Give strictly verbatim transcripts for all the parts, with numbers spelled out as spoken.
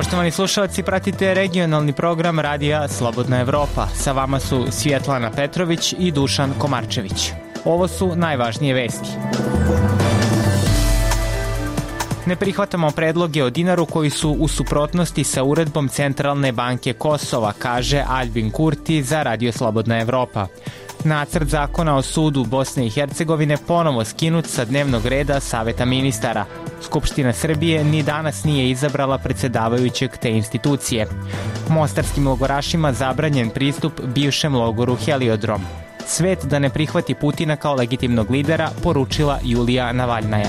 Poštovani slušalci, pratite regionalni program Radija Slobodna Evropa. Sa vama su Svjetlana Petrović i Dušan Komarčević. Ovo su najvažnije vesti. Ne prihvatamo predloge o dinaru koji su u suprotnosti sa uredbom Centralne banke Kosova, kaže Albin Kurti za Radio Slobodna Evropa. Nacrt zakona o sudu Bosne i Hercegovine ponovo skinut sa dnevnog reda Saveta ministara. Skupština Srbije ni danas nije izabrala predsjedavajućeg te institucije. Mostarskim logorašima zabranjen pristup bivšem logoru Heliodrom. Svet da ne prihvati Putina kao legitimnog lidera, poručila Julija Navalnaja.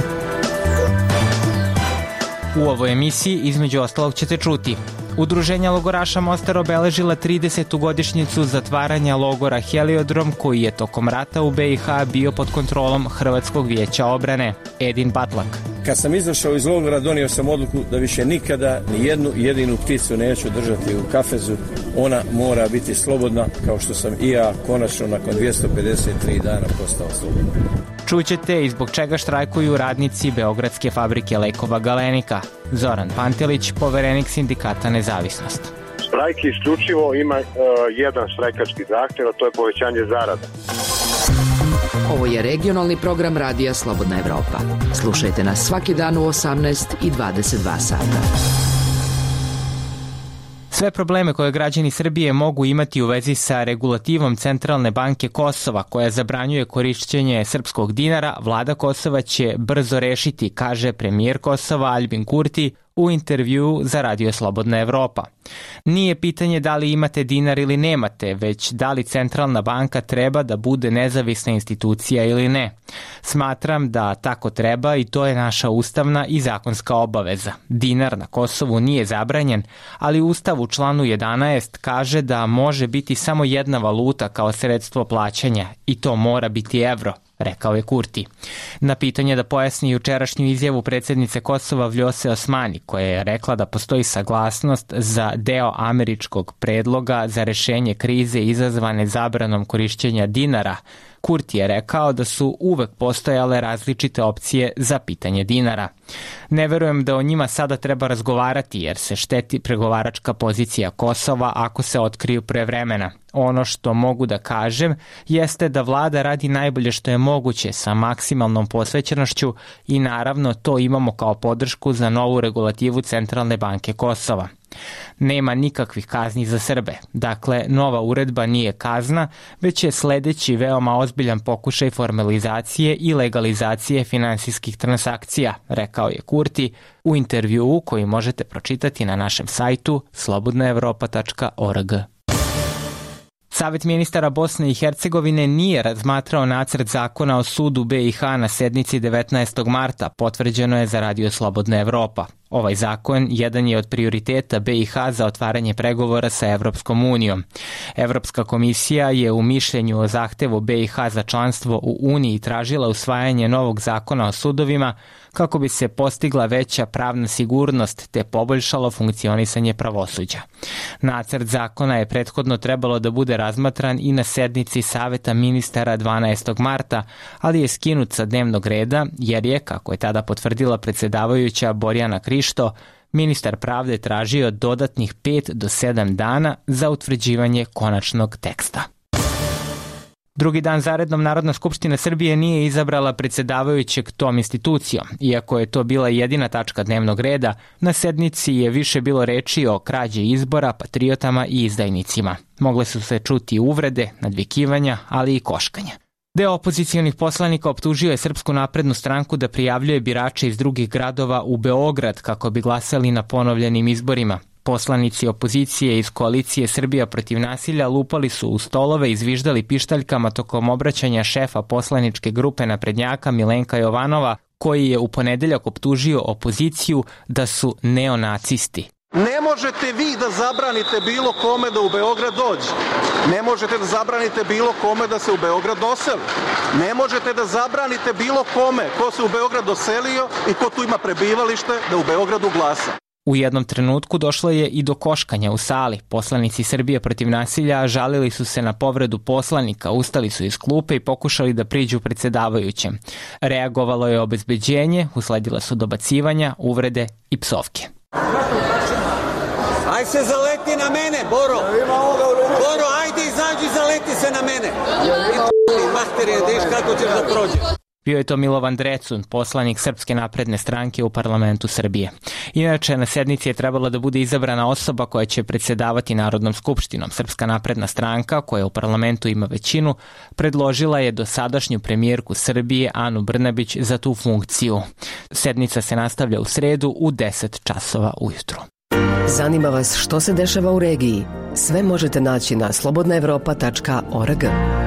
U ovoj emisiji između ostalog ćete čuti: Udruženja logoraša Mostar obeležila tridesetu godišnjicu zatvaranja logora Heliodrom, koji je tokom rata u be i ha bio pod kontrolom Hrvatskog vijeća obrane. Edin Batlak. Kad sam izašao iz logora, donio sam odluku da više nikada ni jednu jedinu pticu neću držati u kafezu. Ona mora biti slobodna, kao što sam i ja konačno nakon dvjesto pedeset tri dana postao slobodan. Čućete i zbog čega štrajkuju radnici Beogradske fabrike lekova Galenika. Zoran Pantelić, poverenik sindikata Nezavisnost. Štrajk isključivo ima uh, jedan štrajkački zahtjev, a to je povećanje zarada. Ovo je regionalni program Radija Slobodna Evropa. Slušajte nas svaki dan u osamnaest i dvadeset dva sata. Sve probleme koje građani Srbije mogu imati u vezi sa regulativom Centralne banke Kosova, koja zabranjuje korišćenje srpskog dinara, vlada Kosova će brzo rešiti, kaže premijer Kosova Albin Kurti u intervjuu za Radio Slobodna Evropa. Nije pitanje da li imate dinar ili nemate, već da li Centralna banka treba da bude nezavisna institucija ili ne. Smatram da tako treba i to je naša ustavna i zakonska obaveza. Dinar na Kosovu nije zabranjen, ali Ustav u članu jedanaest kaže da može biti samo jedna valuta kao sredstvo plaćanja i to mora biti evro, rekao je Kurti. Na pitanje da pojasni jučerašnju izjavu predsjednice Kosova Vljose Osmani, koja je rekla da postoji saglasnost za deo američkog predloga za rešenje krize izazvane zabranom korišćenja dinara, Kurti je rekao da su uvek postojale različite opcije za pitanje dinara. Ne verujem da o njima sada treba razgovarati jer se šteti pregovaračka pozicija Kosova ako se otkriju pre vremena. Ono što mogu da kažem jeste da vlada radi najbolje što je moguće sa maksimalnom posvećenošću i naravno to imamo kao podršku za novu regulativu Centralne banke Kosova. Nema nikakvih kazni za Srbe. Dakle, nova uredba nije kazna, već je sledeći veoma ozbiljan pokušaj formalizacije i legalizacije finansijskih transakcija, rekao je Kurti u intervjuu koji možete pročitati na našem sajtu slobodna evropa tačka org. Savet ministara Bosne i Hercegovine nije razmatrao nacrt zakona o sudu be i ha na sednici devetnaestog marta, potvrđeno je za Radio Slobodna Evropa. Ovaj zakon jedan je od prioriteta be i ha za otvaranje pregovora sa Evropskom unijom. Evropska komisija je u mišljenju o zahtevu be i ha za članstvo u Uniji tražila usvajanje novog zakona o sudovima kako bi se postigla veća pravna sigurnost te poboljšalo funkcionisanje pravosuđa. Nacrt zakona je prethodno trebalo da bude razmatran i na sednici Saveta ministara dvanaestog marta, ali je skinut sa dnevnog reda jer je, kako je tada potvrdila predsjedavajuća Borjana Krišto, ministar pravde tražio dodatnih pet do sedam dana za utvrđivanje konačnog teksta. Drugi dan zarednom Narodna skupština Srbije nije izabrala predsjedavajućeg tom institucijom. Iako je to bila jedina tačka dnevnog reda, na sednici je više bilo reči o krađi izbora, patriotama i izdajnicima. Mogle su se čuti uvrede, nadvikivanja, ali i koškanja. Deo opozicijonih poslanika optužio je Srpsku naprednu stranku da prijavljuje birače iz drugih gradova u Beograd kako bi glasali na ponovljenim izborima. Poslanici opozicije iz koalicije Srbija protiv nasilja lupali su u stolove i zviždali pištaljkama tokom obraćanja šefa poslaničke grupe naprednjaka Milenka Jovanova, koji je u ponedeljak optužio opoziciju da su neonacisti. Ne možete vi da zabranite bilo kome da u Beograd dođe. Ne možete da zabranite bilo kome da se u Beograd doseli. Ne možete da zabranite bilo kome ko se u Beograd doselio i ko tu ima prebivalište da u Beogradu glasa. U jednom trenutku došlo je i do koškanja u sali. Poslanici Srbije protiv nasilja žalili su se na povredu poslanika, ustali su iz klupe i pokušali da priđu predsjedavajućem. Reagovalo je obezbeđenje, usledila su dobacivanja, uvrede i psovke. Aj se zaleti na mene, Boro. Boro, ajde izađi, zaleti se na mene. I materije, deš kako ćeš da prođeš. Bio je to Milovan Drecun, poslanik Srpske napredne stranke u parlamentu Srbije. Inače, na sednici je trebala da bude izabrana osoba koja će predsjedavati Narodnom skupštinom. Srpska napredna stranka, koja u parlamentu ima većinu, predložila je dosadašnju premijerku Srbije Anu Brnabić za tu funkciju. Sednica se nastavlja u sredu u deset časova ujutru. Zanima vas što se dešava u regiji? Sve možete naći na slobodna evropa tačka org.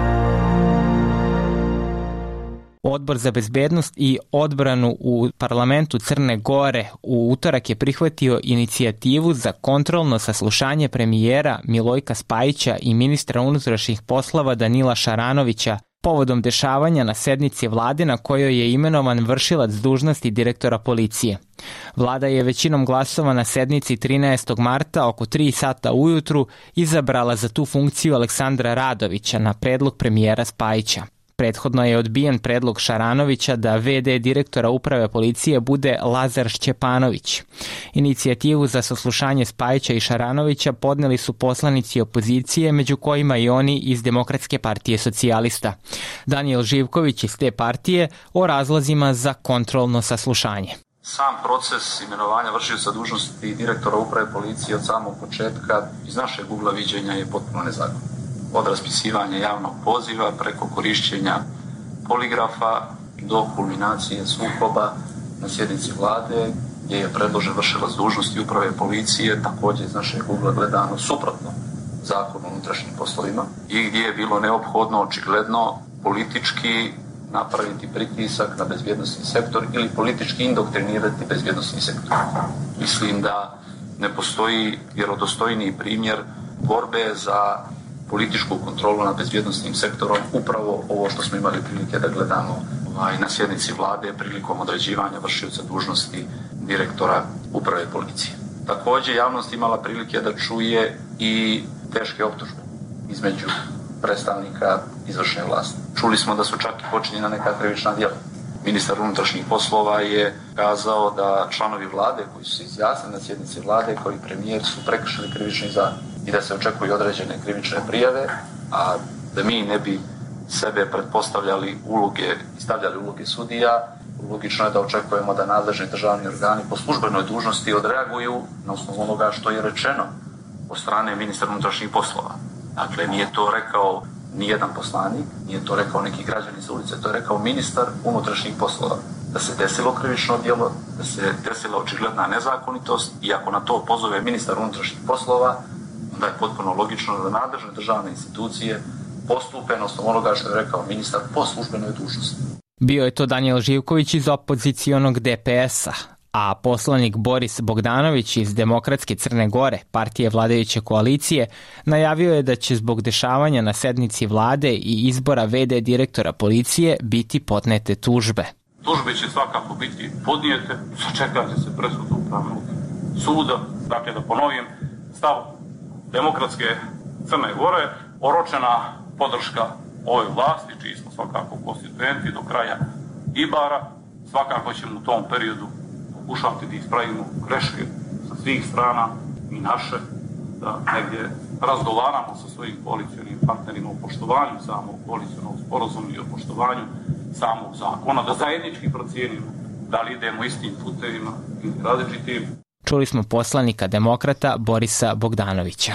Odbor za bezbednost i odbranu u parlamentu Crne Gore u utorak je prihvatio inicijativu za kontrolno saslušanje premijera Milojka Spajića i ministra unutrašnjih poslova Danila Šaranovića povodom dešavanja na sednici vlade na kojoj je imenovan vršilac dužnosti direktora policije. Vlada je većinom glasova na sednici trinaestog marta oko tri sata ujutru izabrala za tu funkciju Aleksandra Radovića na predlog premijera Spajića. Prethodno je odbijen predlog Šaranovića da ve de direktora uprave policije bude Lazar Šćepanović. Inicijativu za saslušanje Spajića i Šaranovića podneli su poslanici opozicije, među kojima i oni iz Demokratske partije socijalista. Daniel Živković iz te partije o razlozima za kontrolno saslušanje. Sam proces imenovanja vršioca dužnosti direktora uprave policije od samog početka iz našeg ugla viđenja je potpuno nezakonit. Od raspisivanja javnog poziva preko korišćenja poligrafa do kulminacije sukoba na sjednici vlade gdje je predložen vršilac dužnosti uprave policije također iz našeg ugla gledano suprotno zakonu o unutrašnjim poslovima i gdje je bilo neophodno očigledno politički napraviti pritisak na bezbjednosni sektor ili politički indoktrinirati bezbjednosni sektor. Mislim da ne postoji vjerodostojniji primjer borbe za političku kontrolu nad bezbjednosnim sektorom, upravo ovo što smo imali prilike da gledamo ovaj, na sjednici vlade prilikom određivanja vršioca dužnosti direktora uprave policije. Također javnost imala prilike da čuje i teške optužbe između predstavnika izvršne vlasti. Čuli smo da su čak i počinjena neka krivična djela. Ministar unutrašnjih poslova je kazao da članovi vlade koji su se izjasnili na sjednici vlade kao i premijer su prekršili krivični zakon i da se očekuju određene krivične prijave, a da mi ne bi sebe pretpostavljali uloge i stavljali uloge sudija, logično je da očekujemo da nadležni državni organi po službenoj dužnosti odreaguju na osnovu onoga što je rečeno od strane ministra unutrašnjih poslova. Dakle, nije to rekao nijedan poslanik, nije to rekao neki građani sa ulice, to je rekao ministar unutrašnjih poslova. Da se desilo krivično djelo, da se desila očigledna nezakonitost i ako na to pozove ministar unutrašnjih poslova, onda je potpuno logično da nadležne državne institucije postupe na osnovu onoga što je rekao ministar po službenoj dužnosti. Bio je to Daniel Živković iz opozicijonog de pe es a, a poslanik Boris Bogdanović iz Demokratske Crne Gore, partije vladajuće koalicije, najavio je da će zbog dešavanja na sednici vlade i izbora ve de direktora policije biti podnete tužbe. Tužbe će svakako biti podnijete, sačekajte se presudu Upravnog suda. Dakle, da ponovim, stav Demokratske Crne Gore, oročena podrška ove vlasti, čiji smo svakako konstituenti do kraja Ibara, svakako ćemo u tom periodu pokušati da ispravimo greške sa svih strana i naše, da negdje razgovaramo sa svojim koalicionim partnerima o poštovanju samog koalicionog sporazuma i o poštovanju samog zakona, da zajednički procijenimo da li idemo istim putevima ili različitim. Čuli smo poslanika demokrata Borisa Bogdanovića.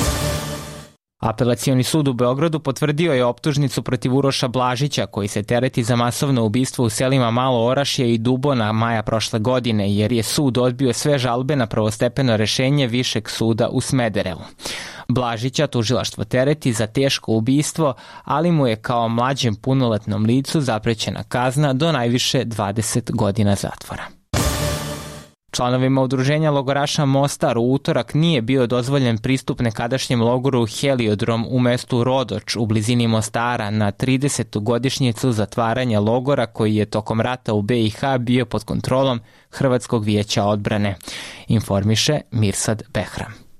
Apelacioni sud u Beogradu potvrdio je optužnicu protiv Uroša Blažića, koji se tereti za masovno ubistvo u selima Malo Orašje i Dubona maja prošle godine, jer je sud odbio sve žalbe na prvostepeno rešenje Višeg suda u Smederevu. Blažića tužilaštvo tereti za teško ubistvo, ali mu je kao mlađem punoletnom licu zaprećena kazna do najviše dvadeset godina zatvora. Članovima udruženja logoraša Mostar u utorak nije bio dozvoljen pristup nekadašnjem logoru Heliodrom u mestu Rodoč u blizini Mostara na tridesetu godišnjicu zatvaranja logora koji je tokom rata u be i ha bio pod kontrolom Hrvatskog vijeća odbrane, informiše Mirsad Behram.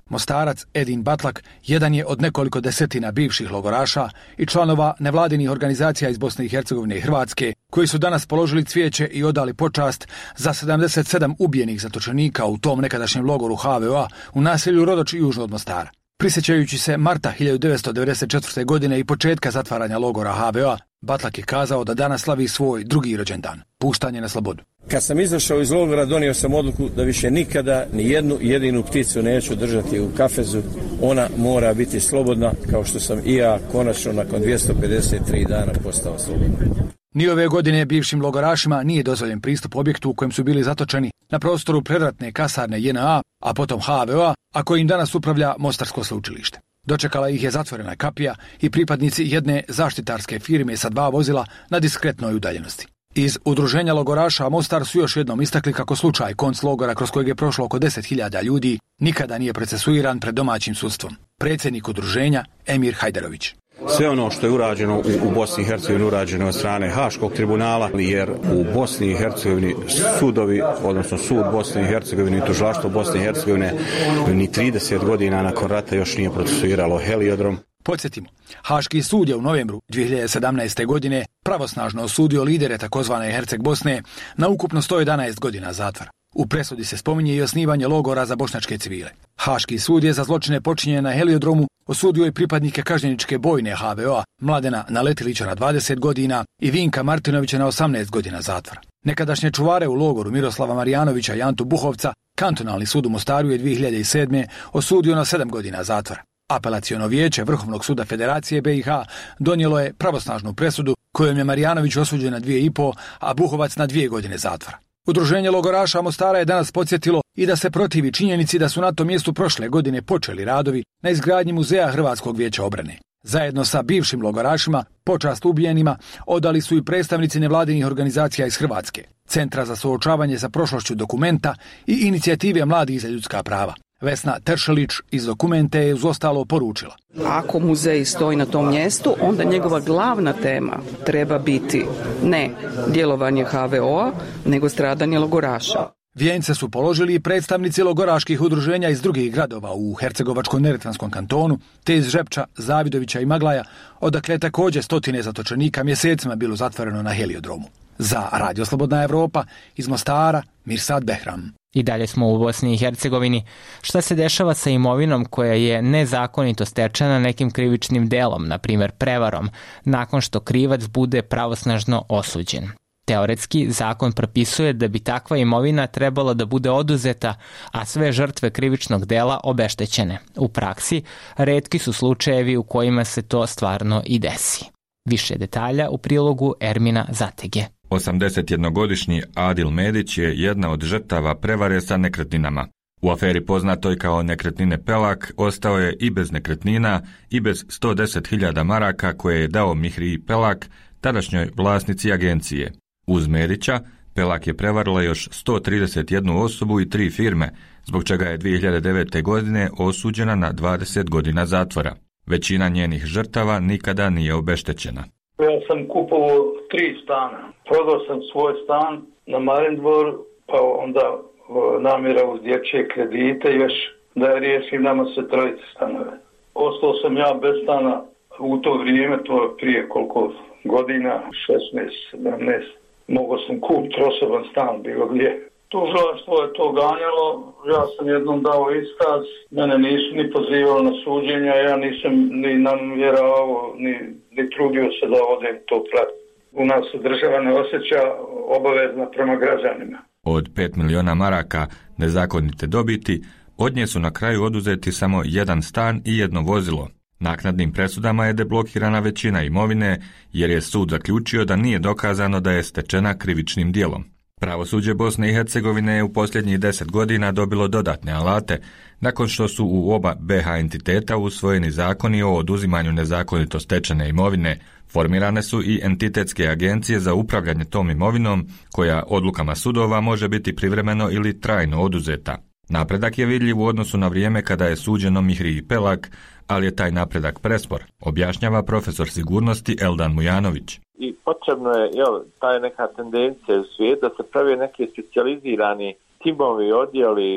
Mostarac Edin Batlak jedan je od nekoliko desetina bivših logoraša i članova nevladinih organizacija iz Bosne i Hercegovine i Hrvatske, koji su danas položili cvijeće i odali počast za sedamdeset sedam ubijenih zatočenika u tom nekadašnjem logoru H V O-a u naselju Rodoč južno od Mostara. Prisjećajući se marta hiljadu devetsto devedeset četvrte. godine i početka zatvaranja logora H V O-a, Batlak je kazao da danas slavi svoj drugi rođendan, puštanje na slobodu. Kad sam izašao iz logora, donio sam odluku da više nikada ni jednu jedinu pticu neću držati u kafezu. Ona mora biti slobodna, kao što sam i ja konačno nakon dvjesto pedeset tri dana postao slobodan. Ni ove godine bivšim logorašima nije dozvoljen pristup objektu u kojem su bili zatočeni na prostoru predratne kasarne J N A, a potom H V O-a, a kojim danas upravlja Mostarsko sveučilište. Dočekala ih je zatvorena kapija i pripadnici jedne zaštitarske firme sa dva vozila na diskretnoj udaljenosti. Iz udruženja logoraša Mostar su još jednom istakli kako slučaj konc logora kroz kojeg je prošlo oko deset hiljada ljudi nikada nije procesuiran pred domaćim sudstvom. Predsjednik udruženja Emir Hajderović. Sve ono što je urađeno u, u Bosni i Hercegovini urađeno od strane Haškog tribunala, jer u Bosni i Hercegovini sudovi, odnosno sud Bosne i Hercegovine i tužilaštvo Bosne i Hercegovine ni trideset godina nakon rata još nije procesuiralo heliodrom. Podsjetimo, Haški sud je u novembru dvije hiljade sedamnaeste. godine pravosnažno osudio lidere takozvane Herceg Bosne na ukupno sto jedanaest godina zatvora. U presudi se spominje i osnivanje logora za bošnjačke civile. Haški sud je za zločine počinjene na heliodromu osudio i pripadnike kažnjeničke bojne H V O-a Mladena Naletilića na dvadeset godina i Vinka Martinovića na osamnaest godina zatvora. Nekadašnje čuvare u logoru Miroslava Marijanovića i Antu Buhovca kantonalni sud u Mostaru je dvije hiljade sedme. osudio na sedam godina zatvora. Apelaciono vijeće Vrhovnog suda Federacije B i H donijelo je pravosnažnu presudu kojom je Marijanović osuđen na dvije i po, a Buhovac na dvije godine zatvora. Udruženje logoraša Mostara je danas podsjetilo i da se protivi činjenici da su na tom mjestu prošle godine počeli radovi na izgradnji muzeja Hrvatskog vijeća obrane. Zajedno sa bivšim logorašima, počast ubijenima, odali su i predstavnici nevladinih organizacija iz Hrvatske, Centra za suočavanje sa prošlošću Dokumenta i inicijative Mladih za ljudska prava. Vesna Teršelić iz Dokumente je uz ostalo poručila. Ako muzej stoji na tom mjestu, onda njegova glavna tema treba biti ne djelovanje H V O-a, nego stradanje logoraša. Vijence su položili i predstavnici logoraških udruženja iz drugih gradova u Hercegovačko-neretvanskom kantonu, te iz Žepča, Zavidovića i Maglaja, odakle također stotine zatočenika mjesecima bilo zatvoreno na heliodromu. Za Radio Slobodna Evropa iz Mostara, Mirsad Behram. I dalje smo u Bosni i Hercegovini. Šta se dešava sa imovinom koja je nezakonito stečena nekim krivičnim delom, na primjer prevarom, nakon što krivac bude pravosnažno osuđen? Teoretski, zakon propisuje da bi takva imovina trebala da bude oduzeta, a sve žrtve krivičnog dela obeštećene. U praksi, retki su slučajevi u kojima se to stvarno i desi. Više detalja u prilogu Ermina Zatege. osamdesetjednogodišnji Adil Medić je jedna od žrtava prevare sa nekretninama. U aferi poznatoj kao nekretnine Pelak ostao je i bez nekretnina i bez sto deset hiljada maraka koje je dao Mihriji Pelak, tadašnjoj vlasnici agencije. Uz Medića, Pelak je prevarila još sto trideset jednu osobu i tri firme, zbog čega je dvije hiljade devete. godine osuđena na dvadeset godina zatvora. Većina njenih žrtava nikada nije obeštećena. Ja sam kupovao tri stana. Prodao sam svoj stan na Marindvoru, pa onda namjera uz dječje kredite još da je riješim nama sve trojice stanove. Ostao sam ja bez stana u to vrijeme, to je prije koliko godina, šesnaest sedamnaest. Mogao sam kupiti osoban stan bilo gdje. Tužilaštvo je to ganjalo, ja sam jednom dao iskaz, mene nisu ni pozivali na suđenja, ja nisam ni namjeravao, ni, ni trudio se da odem to pratiti. U nas se država ne osjeća obavezna prema građanima. Od pet miliona maraka nezakonite dobiti, od nje su na kraju oduzeti samo jedan stan i jedno vozilo. Naknadnim presudama je deblokirana većina imovine, jer je sud zaključio da nije dokazano da je stečena krivičnim djelom. Pravosuđe Bosne i Hercegovine je u posljednjih deset godina dobilo dodatne alate, nakon što su u oba B H entiteta usvojeni zakoni o oduzimanju nezakonito stečene imovine. Formirane su i entitetske agencije za upravljanje tom imovinom, koja odlukama sudova može biti privremeno ili trajno oduzeta. Napredak je vidljiv u odnosu na vrijeme kada je suđeno Mihriji Pelak, ali je taj napredak prespor, objašnjava profesor sigurnosti Eldan Mujanović. I potrebno je, jel, ta je neka tendencija u svijetu da se pravi neki specijalizirani timovi, odjeli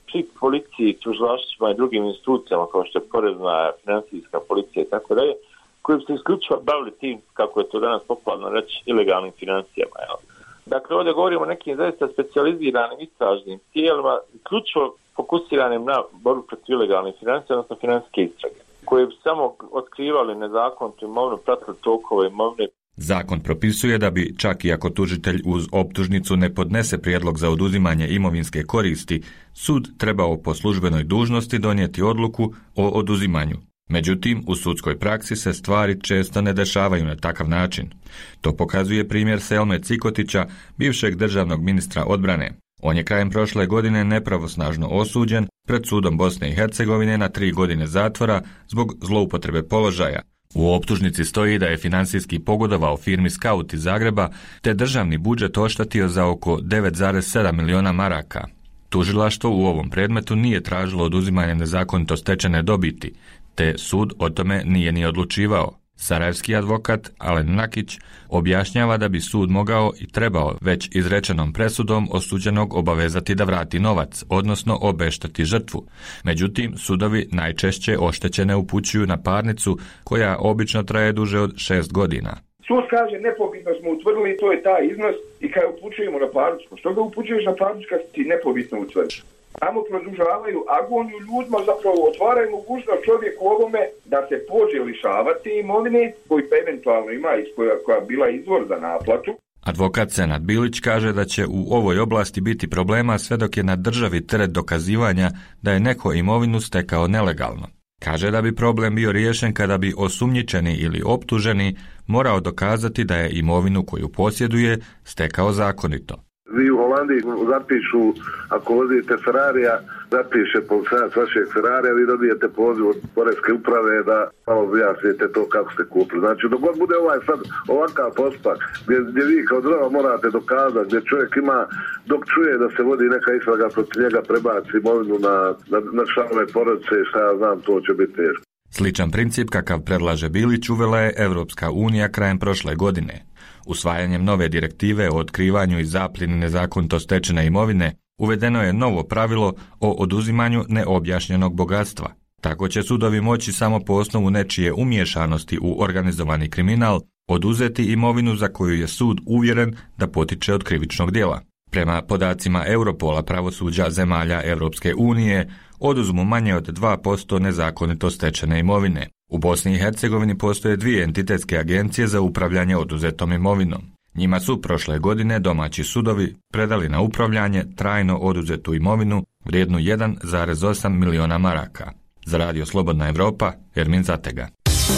pri policiji, tužilaštvima i drugim institucijama kao što je porezna, financijska policija i tako dalje, koji bi se isključivo bavili tim, kako je to danas popularno reći, ilegalnim financijama. Jel? Dakle, ovdje govorimo o nekim zaista specijaliziranim istražnim tijelima, isključivo fokusiranim na borbu protiv ilegalnih financija, odnosno financijske istrage, koje bi samo otkrivali nezakonitu imovinu, pratili tokove imovine. Zakon propisuje da bi, čak i ako tužitelj uz optužnicu ne podnese prijedlog za oduzimanje imovinske koristi, sud trebao po službenoj dužnosti donijeti odluku o oduzimanju. Međutim, u sudskoj praksi se stvari često ne dešavaju na takav način. To pokazuje primjer Selme Cikotića, bivšeg državnog ministra odbrane. On je krajem prošle godine nepravosnažno osuđen pred sudom Bosne i Hercegovine na tri godine zatvora zbog zloupotrebe položaja. U optužnici stoji da je financijski pogodovao firmi Scout iz Zagreba, te državni budžet oštetio za oko devet zarez sedam miliona maraka. Tužilaštvo u ovom predmetu nije tražilo oduzimanje nezakonito stečene dobiti, te sud o tome nije ni odlučivao. Sarajevski advokat Alen Nakić objašnjava da bi sud mogao i trebao već izrečenom presudom osuđenog obavezati da vrati novac, odnosno obešteti žrtvu. Međutim, sudovi najčešće oštećene upućuju na parnicu koja obično traje duže od šest godina. Sud kaže nepobitno smo utvrdili, to je taj iznos i kada upućujemo na parnicu. Što ga upućuješ na parnicu kad ti nepobitno utvrdiš? Tamo produžavaju agoniju ljudima, zapravo otvaraju mogućnost čovjeku ovome da se pođe lišavati imovine koji pa eventualno ima koja, koja bila izvor za naplatu. Advokat Senad Bilić kaže da će u ovoj oblasti biti problema sve dok je na državi teret dokazivanja da je neko imovinu stekao nelegalno. Kaže da bi problem bio riješen kada bi osumnjičeni ili optuženi morao dokazati da je imovinu koju posjeduje stekao zakonito. Vi u Holandiji zapišu, ako vozite Ferrarija, zapiše policajac vašeg Ferrarija, vi dobijete poziv od poreske uprave da malo objasnite to kako ste kupili. Znači, dok god bude ovaj sad ovakav postupak, gdje, gdje vi kao država morate dokazati, gdje čovjek ima, dok čuje da se vodi neka istraga protiv njega, prebaci imovinu na, na, na članove porodice i šta ja znam, to će biti teško. Sličan princip kakav predlaže Bilić uvela je Europska unija krajem prošle godine. Usvajanjem nove direktive o otkrivanju i zapljeni nezakonito stečene imovine uvedeno je novo pravilo o oduzimanju neobjašnjenog bogatstva. Tako će sudovi moći samo po osnovu nečije umiješanosti u organizovani kriminal oduzeti imovinu za koju je sud uvjeren da potiče od krivičnog djela. Prema podacima Europola pravosuđa zemalja Europske unije oduzmu manje od dva posto nezakonito stečene imovine. U Bosni i Hercegovini postoje dvije entitetske agencije za upravljanje oduzetom imovinom. Njima su prošle godine domaći sudovi predali na upravljanje trajno oduzetu imovinu vrijednu jedan zarez osam miliona maraka. Za Radio Slobodna Evropa, Ermin Zatega.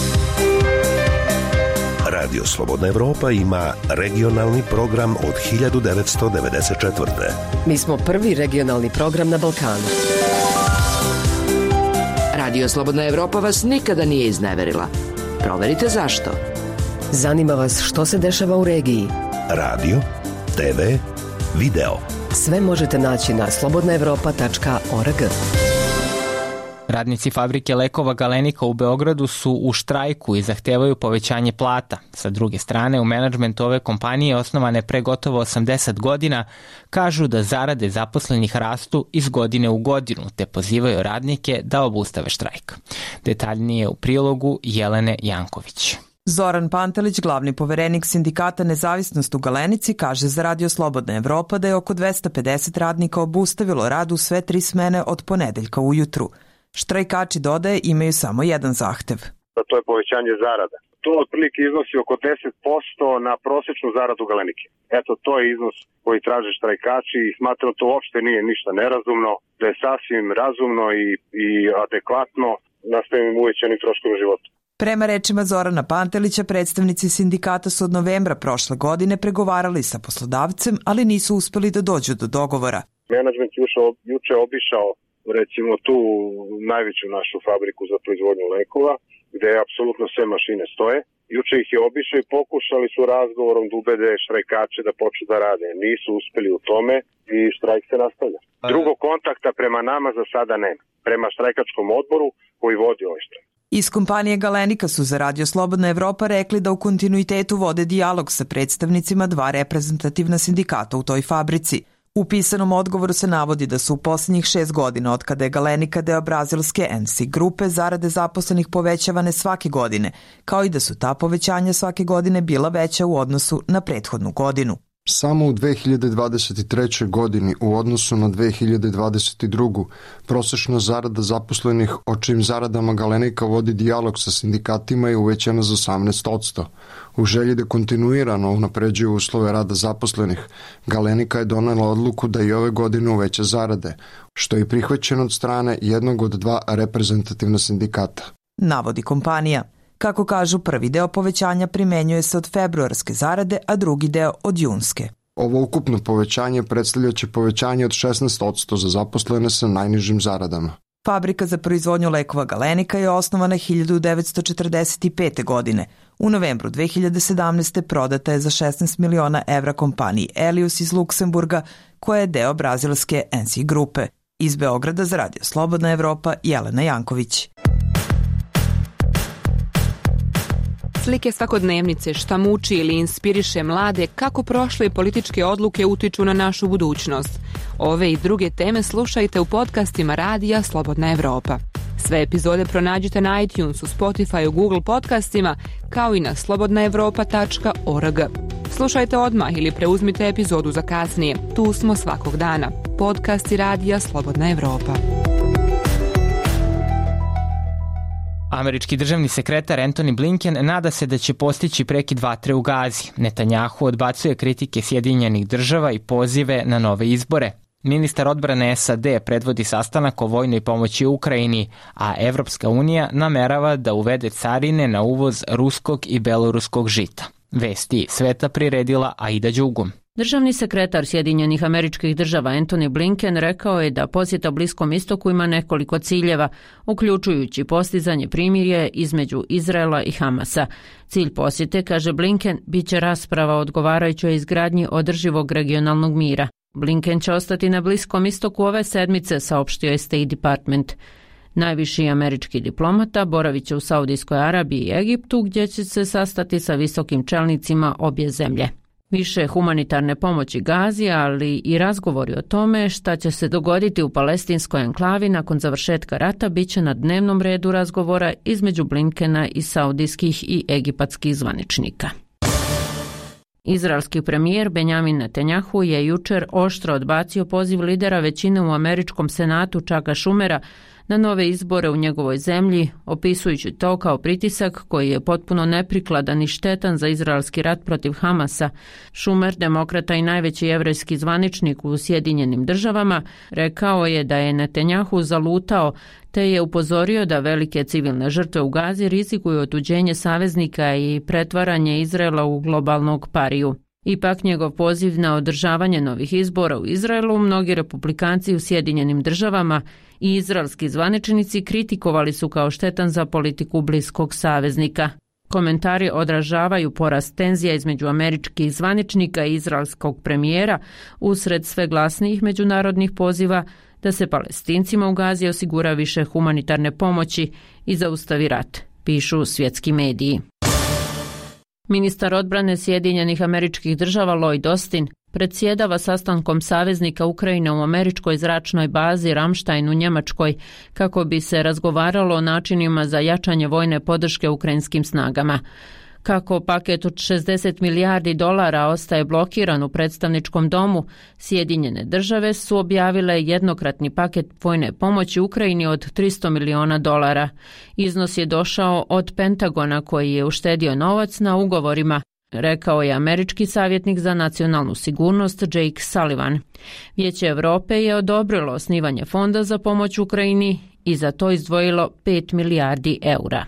Radio Slobodna Evropa ima regionalni program od hiljadu devetsto devedeset četvrte. Mi smo prvi regionalni program na Balkanu. Radio Slobodna Evropa vas nikada nije izneverila. Proverite zašto. Zanima vas što se dešava u regiji. Radio, te ve, video. Sve možete naći na slobodna evropa tačka org. Radnici fabrike lekova Galenika u Beogradu su u štrajku i zahtevaju povećanje plata. Sa druge strane, u menadžmentu ove kompanije, osnovane pre gotovo osamdeset godina, kažu da zarade zaposlenih rastu iz godine u godinu, te pozivaju radnike da obustave štrajk. Detaljnije u prilogu Jelene Janković. Zoran Pantelić, glavni poverenik sindikata Nezavisnost u Galenici, kaže za Radio Slobodna Evropa da je oko dvesta pedeset radnika obustavilo rad u sve tri smene od ponedeljka ujutru. Štrajkači, dodaje, imaju samo jedan zahtev. To je povećanje zarada. To otprilike iznosi oko deset posto na prosječnu zaradu Galenike. Eto, to je iznos koji traže štrajkači i smatram to uopšte nije ništa nerazumno, da je sasvim razumno i, i adekvatno nastavim uvećanim troškovima života. Prema rečima Zorana Pantelića, predstavnici sindikata su od novembra prošle godine pregovarali sa poslodavcem, ali nisu uspeli da dođu do dogovora. Menadžment juče obišao recimo tu najveću našu fabriku za proizvodnju lekova, gde apsolutno sve mašine stoje. Juče ih je obišao i pokušali su razgovorom da ubede štrajkače da počnu da rade. Nisu uspeli u tome i štrajk se nastavlja. Drugog kontakta prema nama za sada nema. Prema štrajkačkom odboru koji vodi ovaj štrajk. Iz kompanije Galenika su za Radio Slobodna Evropa rekli da u kontinuitetu vode dijalog sa predstavnicima dva reprezentativna sindikata u toj fabrici. U pisanom odgovoru se navodi da su u posljednjih šest godina od kada je Galenika deo brazilske N S I grupe zarade zaposlenih povećavane svake godine, kao i da su ta povećanja svake godine bila veća u odnosu na prethodnu godinu. Samo u dve hiljade dvadeset trećoj. godini u odnosu na dve hiljade dvadeset drugu. prosečna zarada zaposlenih, o čijim zaradama Galenika vodi dijalog sa sindikatima, je uvećana za osamnaest posto. U želji da kontinuirano unapređuje uslove rada zaposlenih, Galenika je donela odluku da i ove godine uveća zarade, što je prihvaćeno od strane jednog od dva reprezentativna sindikata. Navodi kompanija. Kako kažu, prvi deo povećanja primenjuje se od februarske zarade, a drugi deo od junske. Ovo ukupno povećanje predstavljaće povećanje od šesnaest posto za zaposlene sa najnižim zaradama. Fabrika za proizvodnju lekova Galenika je osnovana hiljadu devetsto četrdeset pete. godine. U novembru dve hiljade sedamnaeste. prodata je za šesnaest miliona evra kompaniji Elius iz Luksemburga, koja je deo brazilske N S I grupe. Iz Beograda za Radio Slobodna Evropa, Jelena Janković. Slike svakodnevnice, šta muči ili inspiriše mlade, kako prošle političke odluke utiču na našu budućnost. Ove i druge teme slušajte u podcastima Radija Slobodna Evropa. Sve epizode pronađite na iTunesu, Spotify, Google podcastima, kao i na slobodna evropa tačka org. Slušajte odmah ili preuzmite epizodu za kasnije. Tu smo svakog dana. Podcasti Radija Slobodna Evropa. Američki državni sekretar Antony Blinken nada se da će postići prekid vatre u Gazi. Netanjahu odbacuje kritike Sjedinjenih država i pozive na nove izbore. Ministar odbrane S A D predvodi sastanak o vojnoj pomoći Ukrajini, a Evropska unija namerava da uvede carine na uvoz ruskog i beloruskog žita. Vesti sveta priredila Aida Đugum. Državni sekretar Sjedinjenih Američkih Država Antony Blinken rekao je da posjeta Bliskom istoku ima nekoliko ciljeva, uključujući postizanje primirja između Izraela i Hamasa. Cilj posjete, kaže Blinken, bit će rasprava o odgovarajućoj izgradnji održivog regionalnog mira. Blinken će ostati na Bliskom istoku ove sedmice, saopštio je State Department. Najviši američki diplomata boravit će u Saudijskoj Arabiji i Egiptu, gdje će se sastati sa visokim čelnicima obje zemlje. Više humanitarne pomoći Gazi, ali i razgovori o tome šta će se dogoditi u palestinskoj enklavi nakon završetka rata bit će na dnevnom redu razgovora između Blinkena i saudijskih i egipatskih zvaničnika. Izraelski premijer Benjamin Netanjahu je jučer oštro odbacio poziv lidera većine u američkom senatu Chucka Schumera na nove izbore u njegovoj zemlji, opisujući to kao pritisak koji je potpuno neprikladan i štetan za izraelski rat protiv Hamasa. Schumer, demokrata i najveći jevrejski zvaničnik u Sjedinjenim državama, rekao je da je Netanjahu zalutao, te je upozorio da velike civilne žrtve u Gazi rizikuju otuđenje saveznika i pretvaranje Izraela u globalnog pariju. Ipak njegov poziv na održavanje novih izbora u Izraelu mnogi republikanci u Sjedinjenim državama i izraelski zvaničnici kritikovali su kao štetan za politiku bliskog saveznika. Komentari odražavaju porast tenzija između američkih zvaničnika i izraelskog premijera usred sve glasnijih međunarodnih poziva da se Palestincima u Gazi osigura više humanitarne pomoći i zaustavi rat, pišu svjetski mediji. Ministar odbrane Sjedinjenih Američkih Država Lloyd Austin predsjedava sastankom saveznika Ukrajine u američkoj zračnoj bazi Ramstein u Njemačkoj kako bi se razgovaralo o načinima za jačanje vojne podrške ukrajinskim snagama. Kako paket od šezdeset milijardi dolara ostaje blokiran u predstavničkom domu, Sjedinjene države su objavile jednokratni paket vojne pomoći Ukrajini od tristo miliona dolara. Iznos je došao od Pentagona koji je uštedio novac na ugovorima, rekao je američki savjetnik za nacionalnu sigurnost Jake Sullivan. Vijeće Europe je odobrilo osnivanje fonda za pomoć Ukrajini i za to izdvojilo pet milijardi eura.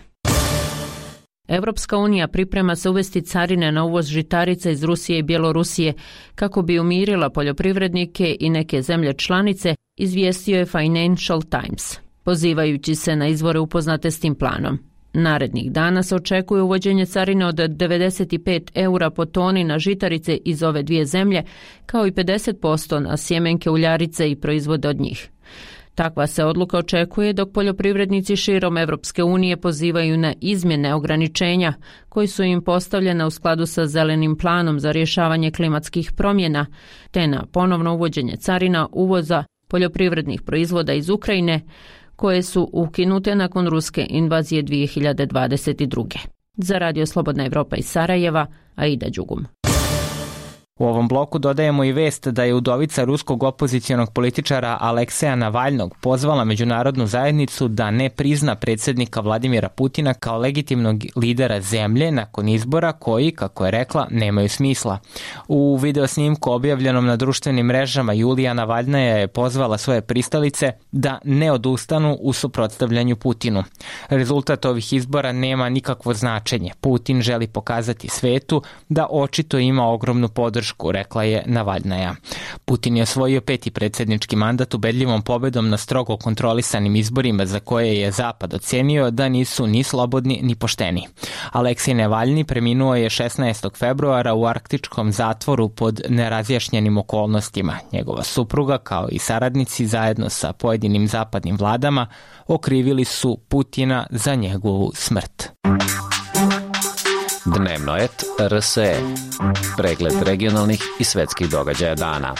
Evropska unija priprema se uvesti carine na uvoz žitarica iz Rusije i Bjelorusije kako bi umirila poljoprivrednike i neke zemlje članice, izvijestio je Financial Times, pozivajući se na izvore upoznate s tim planom. Narednih dana se očekuje uvođenje carine od devedeset pet eura po toni na žitarice iz ove dvije zemlje, kao i pedeset posto na sjemenke uljarice i proizvode od njih. Takva se odluka očekuje dok poljoprivrednici širom Evropske unije pozivaju na izmjene ograničenja koji su im postavljena u skladu sa zelenim planom za rješavanje klimatskih promjena, te na ponovno uvođenje carina uvoza poljoprivrednih proizvoda iz Ukrajine, koje su ukinute nakon ruske invazije dvije hiljade dvadeset druge. Za Radio Slobodna Evropa iz Sarajeva, Aida Đugum. U ovom bloku dodajemo i vest da je udovica ruskog opozicionog političara Alekseja Navalnog pozvala međunarodnu zajednicu da ne prizna predsjednika Vladimira Putina kao legitimnog lidera zemlje nakon izbora koji, kako je rekla, nemaju smisla. U videosnimku objavljenom na društvenim mrežama Julija Navalnaja je pozvala svoje pristalice da ne odustanu u suprotstavljanju Putinu. Rezultat ovih izbora nema nikakvo značenje. Putin želi pokazati svetu da očito ima ogromnu podršku, rekla je Navalnaja. Putin je osvojio peti predsjednički mandat ubedljivom pobedom na strogo kontrolisanim izborima za koje je Zapad ocenio da nisu ni slobodni ni pošteni. Aleksej Navalni preminuo je šesnaestog februara u arktičkom zatvoru pod nerazjašnjenim okolnostima. Njegova supruga kao i saradnici zajedno sa pojedinim zapadnim vladama okrivili su Putina za njegovu smrt. Dnevnoet R S E. Pregled regionalnih i svetskih događaja dana.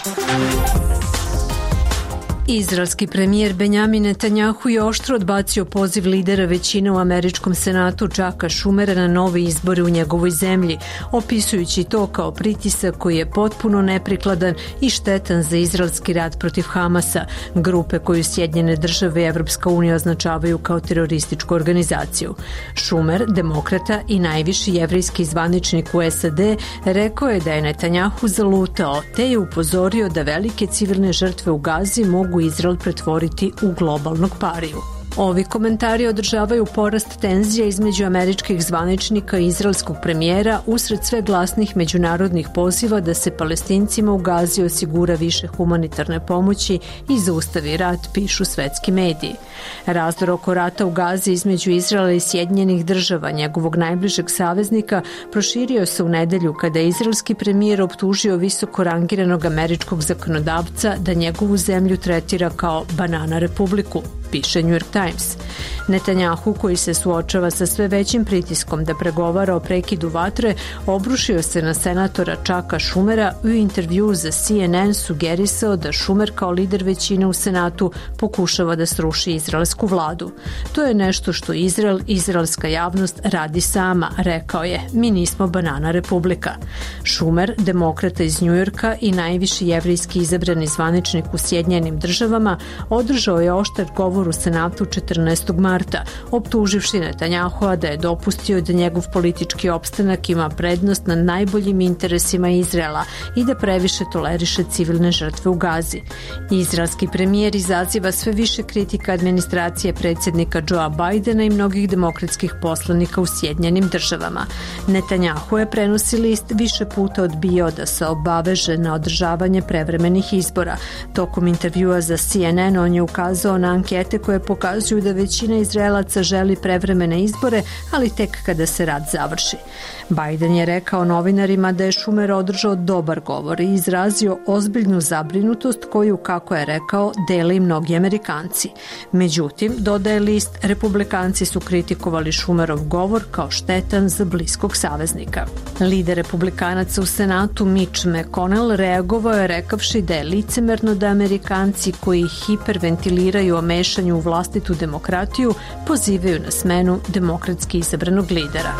Izraelski premijer Benjamin Netanjahu je oštro odbacio poziv lidera većine u američkom senatu Chucka Schumera na nove izbore u njegovoj zemlji, opisujući to kao pritisak koji je potpuno neprikladan i štetan za izraelski rat protiv Hamasa, grupe koju Sjedinjene države i Evropska unija označavaju kao terorističku organizaciju. Schumer, demokrata i najviši jevrejski zvaničnik u S A D, rekao je da je Netanjahu zalutao, te je upozorio da velike civilne žrtve u Gazi mogu Izrael pretvoriti u globalnog pariju. Ovi komentari održavaju porast tenzija između američkih zvaničnika i izraelskog premijera usred sve glasnih međunarodnih poziva da se Palestincima u Gazi osigura više humanitarne pomoći i zaustavi rat, pišu svetski mediji. Razdor oko rata u Gazi između Izraela i Sjedinjenih država, njegovog najbližeg saveznika, proširio se u nedelju kada je izraelski premijer optužio visoko rangiranog američkog zakonodavca da njegovu zemlju tretira kao banana republiku, piše New York Times. Netanjahu, koji se suočava sa sve većim pritiskom da pregovara o prekidu vatre, obrušio se na senatora Chucka Schumera i u intervju za C N N sugerisao da Schumer kao lider većine u senatu pokušava da sruši izraelsku vladu. To je nešto što Izrael i izraelska javnost radi sama, rekao je. Mi nismo banana republika. Schumer, demokrata iz Njujorka i najviši jevrejski izabrani zvaničnik u Sjedinjenim državama, održao je oštar govor u senatu četrnaestog marta, optuživši Netanjahua da je dopustio da njegov politički opstanak ima prednost na najboljim interesima Izraela i da previše toleriše civilne žrtve u Gazi. Izraelski premijer izaziva sve više kritika administracije predsjednika Joea Bidena i mnogih demokratskih poslanika u Sjedinjenim državama. Netanjahu je, prenosi list, više puta odbijao da se obaveže na održavanje prevremenih izbora. Tokom intervjua za C N N on je ukazao na ankete koje pokazuju da većina Izraelaca želi prevremene izbore, ali tek kada se rat završi. Biden je rekao novinarima da je Schumer održao dobar govor i izrazio ozbiljnu zabrinutost koju, kako je rekao, dele i mnogi Amerikanci. Međutim, dodaje list, republikanci su kritikovali Schumerov govor kao štetan za bliskog saveznika. Lider republikanaca u senatu Mitch McConnell reagovao je rekavši da je licemerno da Amerikanci koji hiperventiliraju o mešanju u vlastitu demokratiju pozivaju na smenu demokratski izabranog lidera.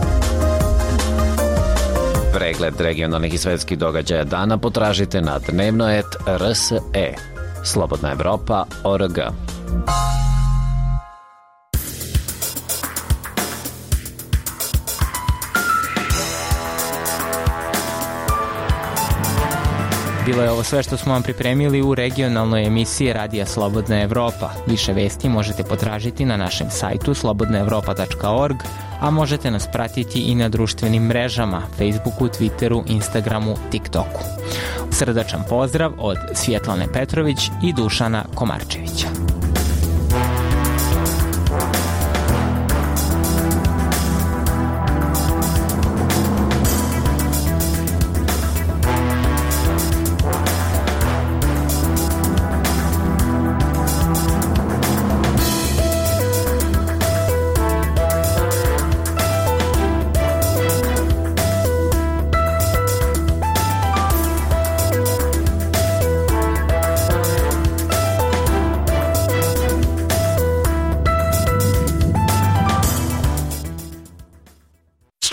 Pregled regionalnih i svetskih događaja dana potražite na dnevnoet R S E. Slobodna Evropa O R G. Bilo je ovo sve što smo vam pripremili u regionalnoj emisiji Radija Slobodna Evropa. Više vesti možete potražiti na našem sajtu slobodna evropa tačka org, a možete nas pratiti i na društvenim mrežama, Facebooku, Twitteru, Instagramu, TikToku. Srdačan pozdrav od Svjetlane Petrović i Dušana Komarčevića.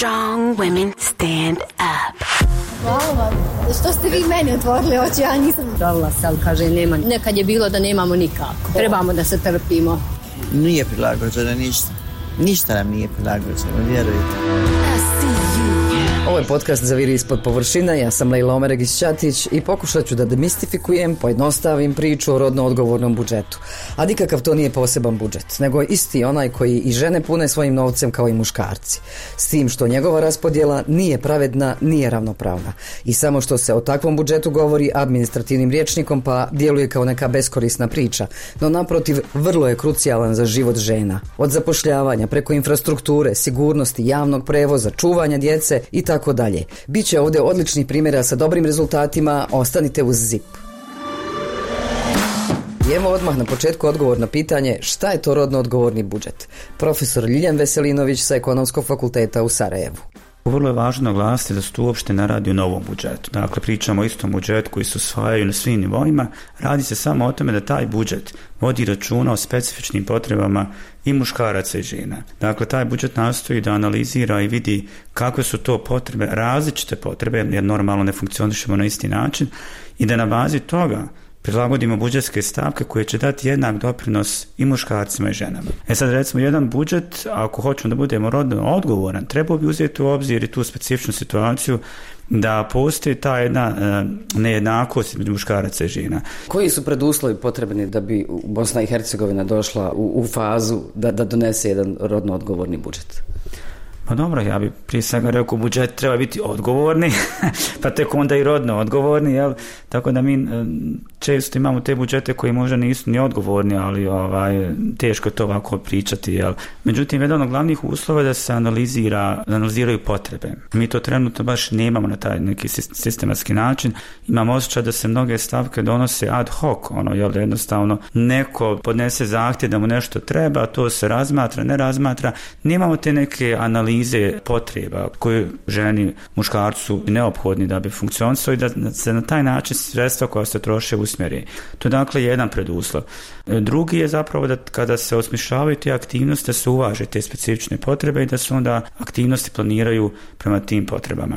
Strong women stand up. Hvala vam. Što ste vi meni otvorili oči, ja nisam žalila se, ali kaže nema. Nekad je bilo da nemamo nikako. Trebamo da se trpimo. Nije prilagođeno ništa. Ništa nam nije prilagođeno, vjerujte. Ovo je podcast Zaviri ispod površina, ja sam Lejla Omeregić-Ćatić i pokušat ću da demistifikujem, pojednostavim priču o rodno odgovornom budžetu. A nikakav to nije poseban budžet, nego je isti onaj koji i žene pune svojim novcem kao i muškarci. S tim što njegova raspodjela nije pravedna, nije ravnopravna. I samo što se o takvom budžetu govori administrativnim rječnikom pa djeluje kao neka beskorisna priča, no naprotiv vrlo je krucijalan za život žena. Od zapošljavanja preko infrastrukture, sigurnosti, javnog prevoza, čuvanja djece i tako dalje. Biće ovdje odličnih primjera sa dobrim rezultatima, ostanite uz zip. I evo odmah na početku odgovor na pitanje šta je to rodno odgovorni budžet. Profesor Ljiljan Veselinović sa Ekonomskog fakulteta u Sarajevu. Vrlo je važno naglasiti da se tu uopšte ne radi o novom budžetu. Dakle, pričamo o istom budžetu koji se usvajaju na svim nivoima. Radi se samo o tome da taj budžet vodi računa o specifičnim potrebama i muškaraca i žena. Dakle, taj budžet nastoji da analizira i vidi kakve su to potrebe, različite potrebe, jer normalno ne funkcionišemo na isti način, i da na bazi toga prilagodimo budžetske stavke koje će dati jednak doprinos i muškarcima i ženama. E sad, recimo, jedan budžet, ako hoćemo da budemo rodno odgovoran, trebao bi uzeti u obzir i tu specifičnu situaciju da postoji ta jedna uh, nejednakost između muškaraca i žena. Koji su preduslovi potrebni da bi Bosna i Hercegovina došla u, u fazu da, da donese jedan rodno odgovorni budžet? Pa dobro, ja bi prije svega rekao budžet treba biti odgovorni, pa tek onda i rodno odgovorni, jel? Tako da mi često imamo te budžete koji možda nisu ni odgovorni, ali ovaj, teško je to ovako pričati, jel? Međutim, jedan od glavnih uslova je da se analizira, analiziraju potrebe. Mi to trenutno baš nemamo na taj neki sistematski način. Imamo osjećaj da se mnoge stavke donose ad hoc, ono, jel, da jednostavno neko podnese zahtjev da mu nešto treba, to se razmatra, ne razmatra. Nemamo te neke analize potreba koje ženi, muškarcu neophodni da bi funkcionisao i da se na taj način sredstva koja se troše usmjeri. To je dakle jedan preduslov. Drugi je zapravo da kada se osmišljavaju te aktivnosti da se uvaže te specifične potrebe i da se onda aktivnosti planiraju prema tim potrebama.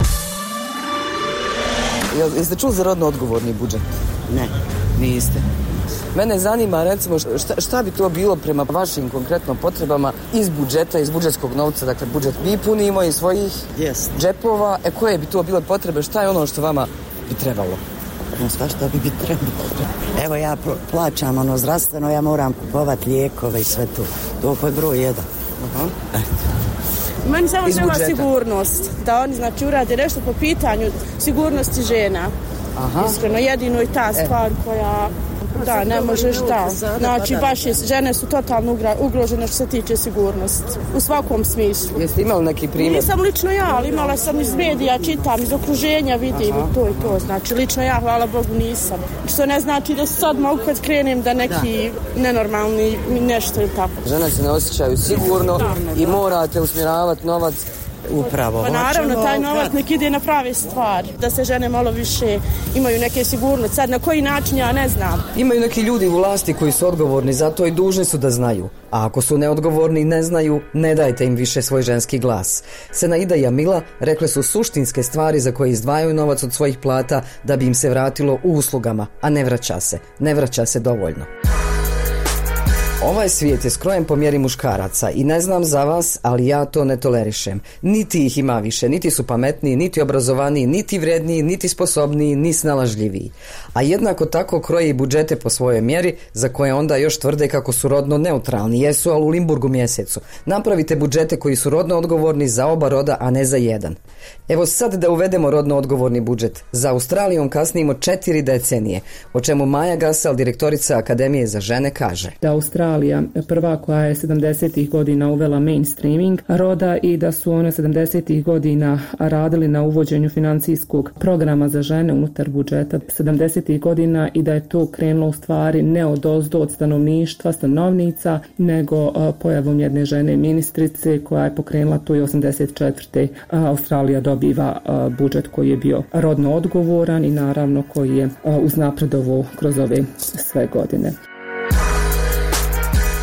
Jeste čuli za rodno odgovorni budžet? Ne. Niste. Mene zanima, recimo, šta, šta bi to bilo prema vašim konkretno potrebama iz budžeta, iz budžetskog novca, dakle budžet mi punimo iz svojih yes. džepova, e koje bi to bile potrebe, šta je ono što vama bi trebalo? No, šta šta bi bi trebalo? Evo ja plaćam ono zdravstveno, ja moram kupovati lijekove i sve to. To je broj jedan. Uh-huh. Meni samo treba sigurnost, da oni znači urade nešto po pitanju sigurnosti žena. Aha. Iskreno, jedino i ta stvar e. koja... Da, ne možeš da. Znači, baš je, žene su totalno ugrožene što se tiče sigurnosti. U svakom smislu. Jeste imali neki primjer? Nisam lično ja, ali imala sam iz medija, čitam, iz okruženja vidim. Aha. I to i to. Znači, lično ja, hvala Bogu, nisam. Što ne znači da sad mogu kad krenem da neki da. nenormalni nešto ili tako. Žene se ne osjećaju sigurno da. I morate usmjeravati novac. Upravo. Pa naravno, taj novac nek ide na prave stvari, da se žene malo više imaju neke sigurnosti. Sad na koji način ja ne znam. Imaju neki ljudi u vlasti koji su odgovorni za to i dužni su da znaju. A ako su neodgovorni i ne znaju, ne dajte im više svoj ženski glas. Senaida i Jamila rekle su suštinske stvari za koje izdvajaju novac od svojih plata da bi im se vratilo u uslugama, a ne vraća se. Ne vraća se dovoljno. Ovaj svijet je skrojen po mjeri muškaraca i ne znam za vas, ali ja to ne tolerišem. Niti ih ima više, niti su pametniji, niti obrazovaniji, niti vredniji, niti sposobniji, ni snalažljiviji. A jednako tako kroje i budžete po svojoj mjeri, za koje onda još tvrde kako su rodno neutralni. Jesu, ali u Limburgu mjesecu. Napravite budžete koji su rodno odgovorni za oba roda, a ne za jedan. Evo sad da uvedemo rodno odgovorni budžet. Za Australijom kasnimo četiri decenije, o čemu Maja Gasal, direktorica Akademije za žene, kaže. Da Australija prva koja je sedamdesetih godina uvela mainstreaming roda i da su one sedamdesetih godina radili na uvođenju financijskog programa za žene unutar budžeta sedamdesetih godina i da je to krenulo u stvari ne od ozdo od stanovništva, stanovnica, nego pojavom jedne žene ministrice koja je pokrenula to i osamdeset četvrte Australija dobiva budžet koji je bio rodno odgovoran i naravno koji je uznapredovao kroz ove sve godine.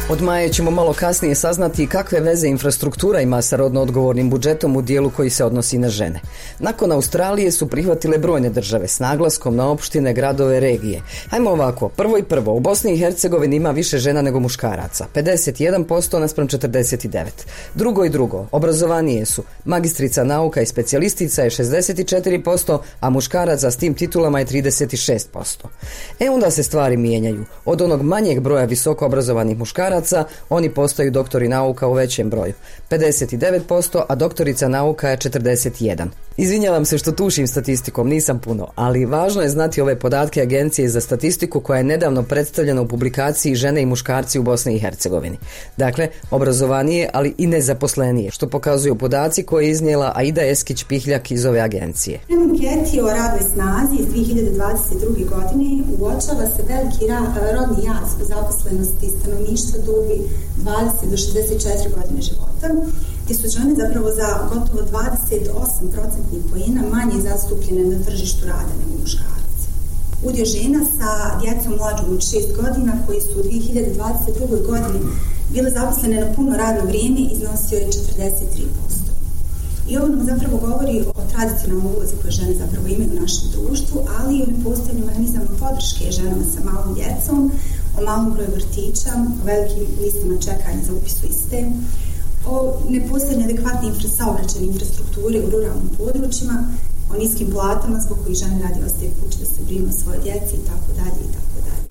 Od Maje ćemo malo kasnije saznati kakve veze infrastruktura ima sa rodno odgovornim budžetom u dijelu koji se odnosi na žene. Nakon Australije su prihvatile brojne države s naglaskom na opštine, gradove, regije. Hajmo ovako, prvo i prvo, u Bosni i Hercegovini ima više žena nego muškaraca, pedeset jedan posto naspram četrdeset devet. Drugo i drugo, obrazovanije su, magistrica nauka i specijalistica je šezdeset četiri posto, a muškaraca s tim titulama je trideset šest posto. E onda se stvari mijenjaju. Od onog manjeg broja visoko obrazovanih muškaraca oni postaju doktori nauka u većem broju, pedeset devet posto, a doktorica nauka je četrdeset jedan. Izvinjavam se što tušim statistikom, nisam puno, ali važno je znati ove podatke Agencije za statistiku koja je nedavno predstavljena u publikaciji Žene i muškarci u Bosni i Hercegovini. Dakle, obrazovanije, ali i nezaposlenije, što pokazuju podaci koje je iznijela Aida Eskić-Pihljak iz ove agencije. Prema anketi o radnoj snazi iz dvije hiljade dvadeset druge. godine uočava se veliki rodni jaz u zaposlenosti stanovništva dobi dvadeset do šezdeset četiri godine života, gdje su žene zapravo za gotovo dvadeset osam procentnih poena manje zastupljene na tržištu rada nego muškarci. Udio žena sa djecom mlađom od šest godina koji su u dvije hiljade dvadeset druge. godini bile zaposlene na puno radno vrijeme iznosio je četrdeset tri posto. I ovo nam zapravo govori o tradicionalnoj ulozi koje žene zapravo imaju u našem društvu, ali i o nepostojanju mehanizama podrške ženama sa malom djecom, o malom broju vrtića, o velikim listama čekanja za upis u iste, o nepostojanju adekvatne saobraćajne infrastrukture u ruralnim područjima, o niskim platama zbog kojih žene radi ostaje kući da se brinu o svoje djeci i tako dalje i tako dalje.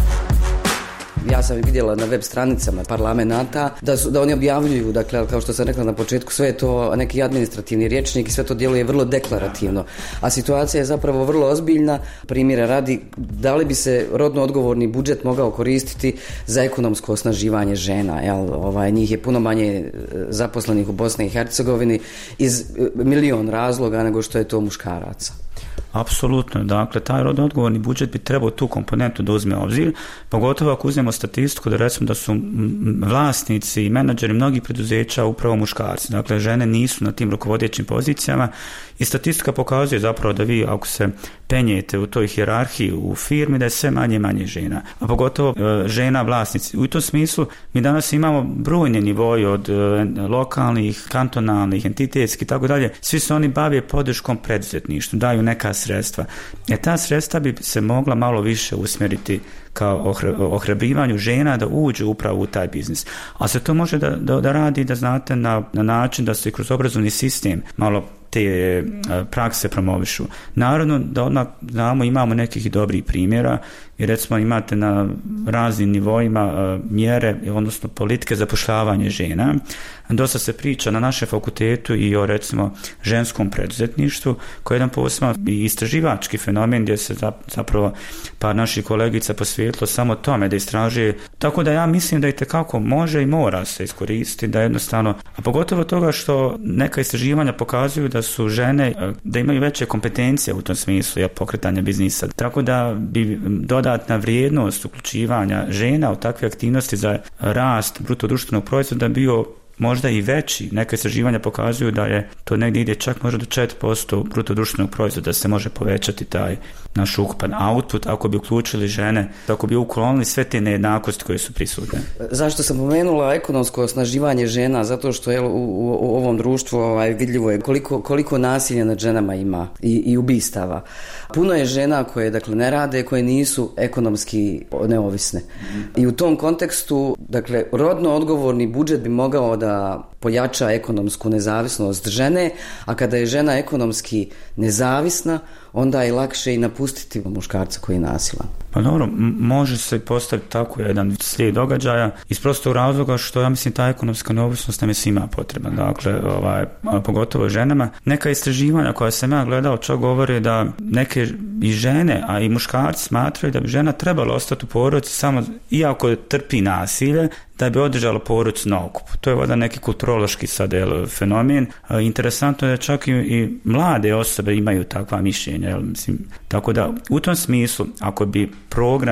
Ja sam vidjela na web stranicama parlamenta da, su, da oni objavljuju, dakle, kao što sam rekla na početku, sve je to neki administrativni rječnik i sve to djeluje vrlo deklarativno. A situacija je zapravo vrlo ozbiljna. Primjera radi, da li bi se rodno odgovorni budžet mogao koristiti za ekonomsko osnaživanje žena? Jel? Ovaj, njih je puno manje zaposlenih u Bosni i Hercegovini iz milion razloga nego što je to muškaraca. Apsolutno, dakle, taj rodno odgovorni budžet bi trebao tu komponentu da uzme obzir, pogotovo ako uzmemo statistiku da recimo da su vlasnici i menadžeri mnogih preduzeća upravo muškarci, dakle, žene nisu na tim rukovodećim pozicijama i statistika pokazuje zapravo da vi ako se penjete u toj hijerarhiji u firmi da je sve manje i manje žena, a pogotovo e, žena vlasnici. U tom smislu mi danas imamo brojne nivoje od e, lokalnih, kantonalnih, entitetskih i tako dalje, svi se oni bave podrškom preduzetništvu, daju neka sredstva. E ta sredstva bi se mogla malo više usmjeriti kao ohrabrivanju žena da uđu upravo u taj biznis. A se to može da, da, da radi, da znate, na, na način da se kroz obrazovni sistem malo te prakse promovišu. Naravno da odmah znamo, imamo nekih dobrih primjera i recimo imate na raznim nivoima mjere, odnosno politike zapošljavanja žena. Dosta se priča na našem fakultetu i o recimo ženskom preduzetništvu, koji je jedan posebno i istraživački fenomen gdje se zapravo par naših kolegica posvetilo samo tome da istražuje. Tako da ja mislim da i tekako može i mora se iskoristiti, da jednostavno, a pogotovo toga što neka istraživanja pokazuju da su žene, da imaju veće kompetencije u tom smislu ja, pokretanja biznisa. Tako da bi dodatna vrijednost uključivanja žena u takve aktivnosti za rast bruto društvenog proizvoda bio možda i veći. Neka istraživanja pokazuju da je to negdje ide čak možda do četiri posto bruto društvenog proizvoda, da se može povećati taj naš ukupan output ako bi uključili žene, ako bi uklonili sve te nejednakosti koje su prisutne. Zašto sam pomenula ekonomsko osnaživanje žena? Zato što je u, u, u ovom društvu ovaj, vidljivo je koliko, koliko nasilja nad ženama ima i, i ubistava. Puno je žena koje dakle ne rade, koje nisu ekonomski neovisne. I u tom kontekstu, dakle, rodno odgovorni budžet bi mogao da pojača ekonomsku nezavisnost žene, a kada je žena ekonomski nezavisna, onda je lakše i napustiti muškarca koji je nasilan. Pa dobro, može se postaviti tako jedan slijed događaja iz prostog razloga što ja mislim ta ekonomska neovisnost nam je svima potrebna, dakle, ovaj, pogotovo ženama. Neka istraživanja koja sam ja gledao čak govore da neke i žene, a i muškarci smatraju da bi žena trebala ostati u porodici samo iako trpi nasilje, da bi održalo porodicu na okupu. To je voda neki kulturološki sad jel, fenomen. E, interesantno je da čak i, i mlade osobe imaju takva mišljenja. Jel, mislim, tako da u tom smislu, ako bi programi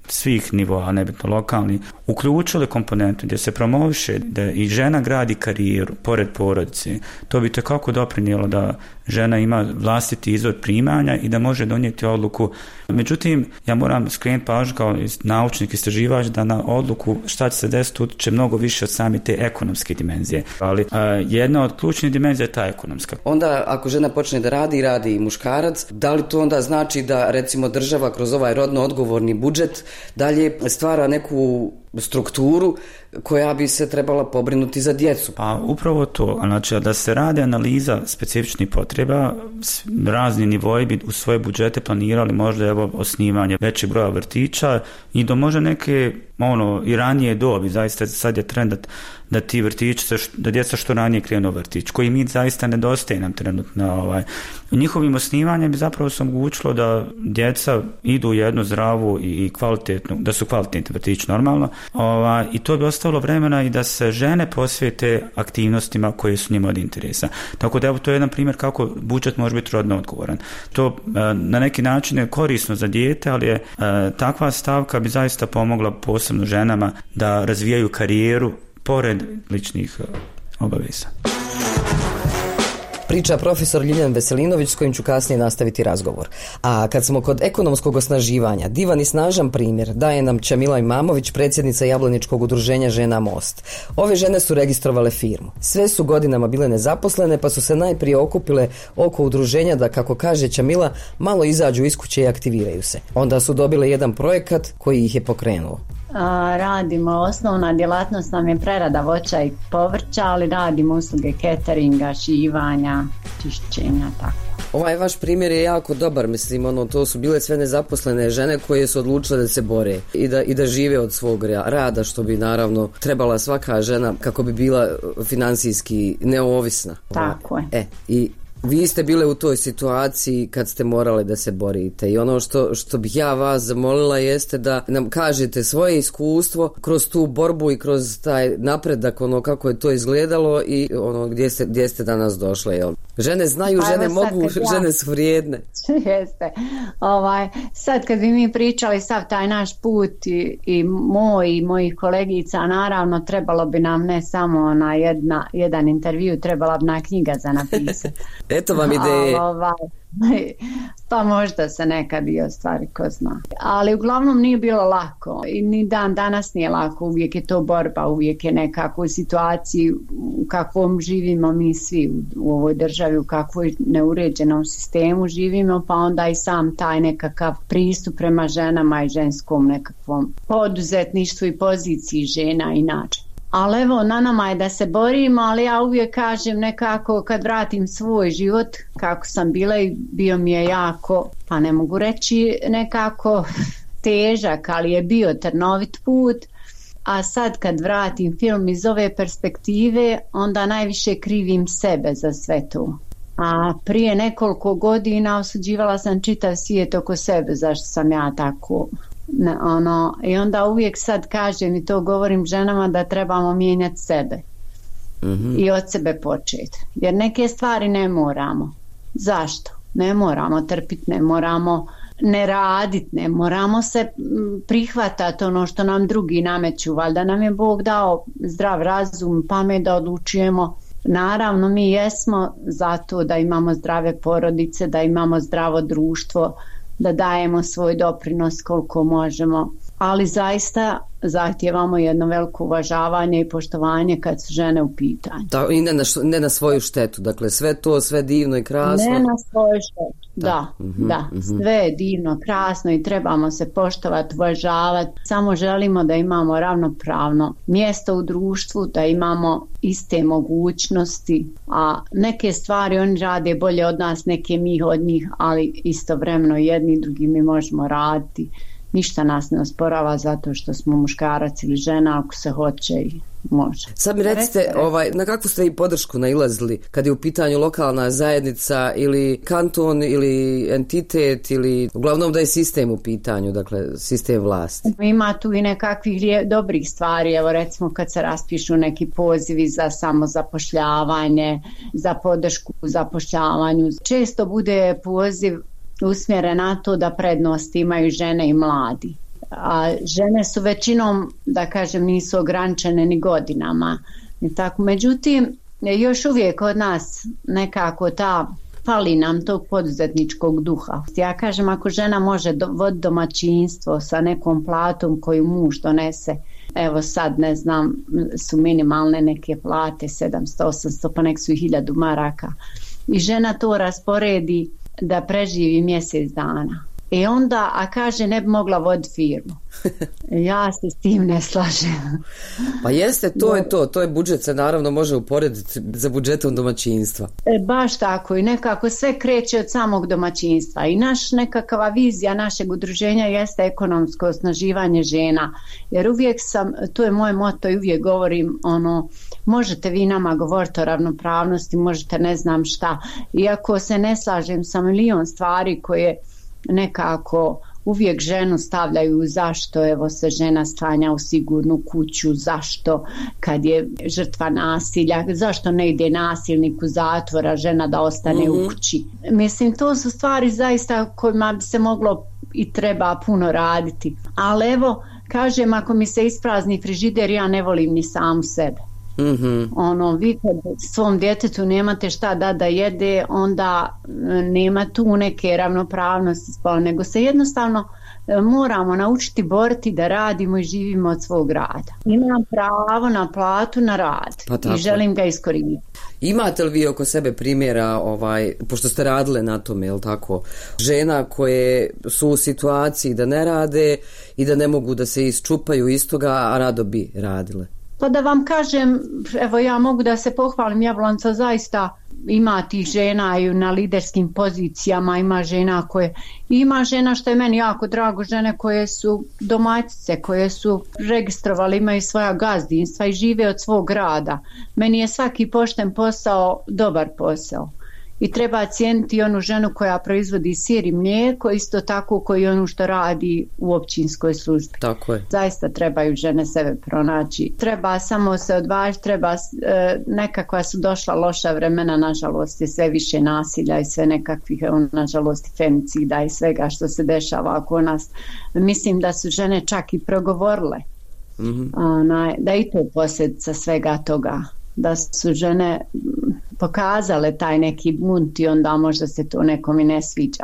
svih nivoa, nebitno lokalni, uključili komponentu gdje se promoviše da i žena gradi karijeru pored porodice, to bi tekako doprinijelo da žena ima vlastiti izvor primanja i da može donijeti odluku. Međutim, ja moram skrenuti pažnju kao naučnik, istraživač, da na odluku šta će se desiti utječe mnogo više od same te ekonomske dimenzije. Ali a, jedna od ključnih dimenzija je ta ekonomska. Onda ako žena počne da radi, radi i muškarac, da li to onda znači da recimo država kroz ovaj rodno odgovorni budžet dalje stvara neku strukturu koja bi se trebala pobrinuti za djecu? Pa upravo to, znači da se radi analiza specifičnih potreba, razni nivoji bi u svoje budžete planirali možda evo osnivanje većeg broja vrtića i do možda neke ono i ranije dobi, zaista sad je trend da, da ti vrtići, da djeca što ranije krenu vrtić, koji mi zaista nedostaje nam trenutno. Ovaj. Njihovim osnivanjem bi zapravo se omogućilo da djeca idu u jednu zdravu i kvalitetnu, da su kvalitetni vrtići normalno, ovaj, i to bi ostavilo vremena i da se žene posvijete aktivnostima koje su njima od interesa. Tako da evo to je jedan primjer kako budžet može biti rodno odgovoran. To na neki način je korisno za dijete, ali je takva stavka bi zaista pomogla posebno ženama da razvijaju karijeru pored ličnih obaveza. Priča profesor Ljiljan Veselinović s kojim ću kasnije nastaviti razgovor. A kad smo kod ekonomskog osnaživanja, divan i snažan primjer daje nam Čamila Imamović, predsjednica Jablaničkog udruženja Žena Most. Ove žene su registrovale firmu. Sve su godinama bile nezaposlene pa su se najprije okupile oko udruženja da, kako kaže Čamila, malo izađu iz kuće i aktiviraju se. Onda su dobile jedan projekat koji ih je pokrenuo. A, radimo, osnovna djelatnost nam je prerada voća i povrća, ali radimo usluge cateringa, šivanja, čišćenja, tako. Ovaj vaš primjer je jako dobar, mislim, ono, to su bile sve nezaposlene žene koje su odlučile da se bore i da, i da žive od svog rada, što bi naravno trebala svaka žena kako bi bila financijski neovisna. Tako je. E, i vi ste bile u toj situaciji kad ste morali da se borite i ono što, što bih ja vas zamolila jeste da nam kažete svoje iskustvo kroz tu borbu i kroz taj napredak, ono kako je to izgledalo i ono gdje ste, gdje ste danas došle. Jel? Žene znaju, pa žene mogu, ja. žene su vrijedne. Jeste. Ovaj, sad kad bi mi pričali sav taj naš put i, i moj i mojih kolegica, naravno trebalo bi nam ne samo na jedna, jedan intervju, trebala bi na knjiga za napisati. Eto vam ideje. Ovaj, pa možda se nekad i ostvari, ko zna. Ali uglavnom nije bilo lako i ni dan danas nije lako, uvijek je to borba, uvijek je nekako u situaciji u kakvom živimo mi svi u, u ovoj državi, u kakvoj neuređenom sistemu živimo, pa onda i sam taj nekakav pristup prema ženama i ženskom nekakvom poduzetništvu i poziciji žena inače. Ali evo, na nama je da se borimo, ali ja uvijek kažem nekako kad vratim svoj život, kako sam bila i bio mi je jako, pa ne mogu reći nekako težak, ali je bio trnovit put, a sad kad vratim film iz ove perspektive, onda najviše krivim sebe za sve to. A prije nekoliko godina osuđivala sam čitav svijet oko sebe, zašto sam ja tako... Ne, ono, i onda uvijek sad kažem i to govorim ženama da trebamo mijenjati sebe mm-hmm. i od sebe početi, jer neke stvari ne moramo. Zašto? Ne moramo trpiti, ne moramo ne raditi, ne moramo se prihvatati ono što nam drugi nameću, valjda nam je Bog dao zdrav razum, pamet da odlučujemo. Naravno mi jesmo zato da imamo zdrave porodice, da imamo zdravo društvo, da dajemo svoj doprinos koliko možemo, ali zaista zahtijevamo jedno veliko uvažavanje i poštovanje kad su žene u pitanju. Da, i ne na, ne na svoju štetu, dakle sve to, sve divno i krasno. Ne na svoju štetu, da, da, mm-hmm, da. Mm-hmm. Sve je divno, krasno i trebamo se poštovati, uvažavati. Samo želimo da imamo ravnopravno mjesto u društvu, da imamo iste mogućnosti, a neke stvari oni rade bolje od nas, neke mi od njih, ali istovremeno jedni i drugi mi možemo raditi. Ništa nas ne osporava zato što smo muškarac ili žena, ako se hoće i može. Sad mi recite, ovaj, na kakvu ste i podršku nailazili kad je u pitanju lokalna zajednica ili kanton ili entitet ili uglavnom da je sistem u pitanju, dakle sistem vlasti? Ima tu i nekakvih dobrih stvari, evo recimo kad se raspišu neki pozivi za samozapošljavanje, za podršku u zapošljavanju. Često bude poziv usmjeren na to da prednost imaju žene i mladi. a žene su većinom, da kažem, nisu ograničene ni godinama. I tako, međutim, još uvijek od nas nekako ta, fali nam tog poduzetničkog duha. Ja kažem, ako žena može do, voditi domaćinstvo sa nekom platom koju muž donese, evo sad ne znam, su minimalne neke plate sedamsto, osamsto, pa nek su i hiljadu maraka, i žena to rasporedi da preživi mjesec dana. I onda, a kaže, ne bi mogla voditi firmu. Ja se s tim ne slažem. Pa jeste, to je to. To je budžet, se naravno može uporediti za budžetom domaćinstva. E, baš tako. I nekako sve kreće od samog domaćinstva. I naš nekakva vizija našeg udruženja jeste ekonomsko osnaživanje žena. Jer uvijek sam, to je moj moto i uvijek govorim, ono, možete vi nama govoriti o ravnopravnosti, možete ne znam šta. Iako se ne slažem sa milion stvari koje nekako uvijek ženu stavljaju, zašto evo se žena stanja u sigurnu kuću, zašto kad je žrtva nasilja, zašto ne ide nasilnik u zatvora, žena da ostane mm-hmm. u kući. Mislim, to su stvari zaista kojima bi se moglo i treba puno raditi. Ali evo, kažem, ako mi se isprazni frižider, ja ne volim ni samu sebe. Mm-hmm. Ono, vi kad svom djetetu nemate šta da da jede, onda nema tu neke ravnopravnosti spola, nego se jednostavno moramo naučiti boriti da radimo i živimo od svog rada. Imam pravo na platu, na rad pa i želim ga iskoristiti. Imate li vi oko sebe primjera, ovaj, pošto ste radile na tome, jel tako, žena koje su u situaciji da ne rade i da ne mogu da se isčupaju iz toga, a rado bi radile? Pa da vam kažem, evo ja mogu da se pohvalim, Jablonca zaista ima tih žena i na liderskim pozicijama, ima žena koje, ima žena što je meni jako drago, žene koje su domaćice, koje su registrovali, imaju svoja gazdinstva i žive od svog rada. Meni je svaki pošten posao dobar posao. I treba cijeniti onu ženu koja proizvodi sir i mlijeko, isto tako koji onu što radi u općinskoj službi. Tako je. Zaista trebaju žene sebe pronaći. Treba samo se odvažiti, treba e, nekakva su došla loša vremena, nažalost je sve više nasilja i sve nekakvih, nažalost, femicida i svega što se dešava oko nas. Mislim da su žene čak i progovorile. Mm-hmm. Ona, da i to posljedica svega toga. Da su žene pokazale taj neki bunt i onda možda se to nekom i ne sviđa.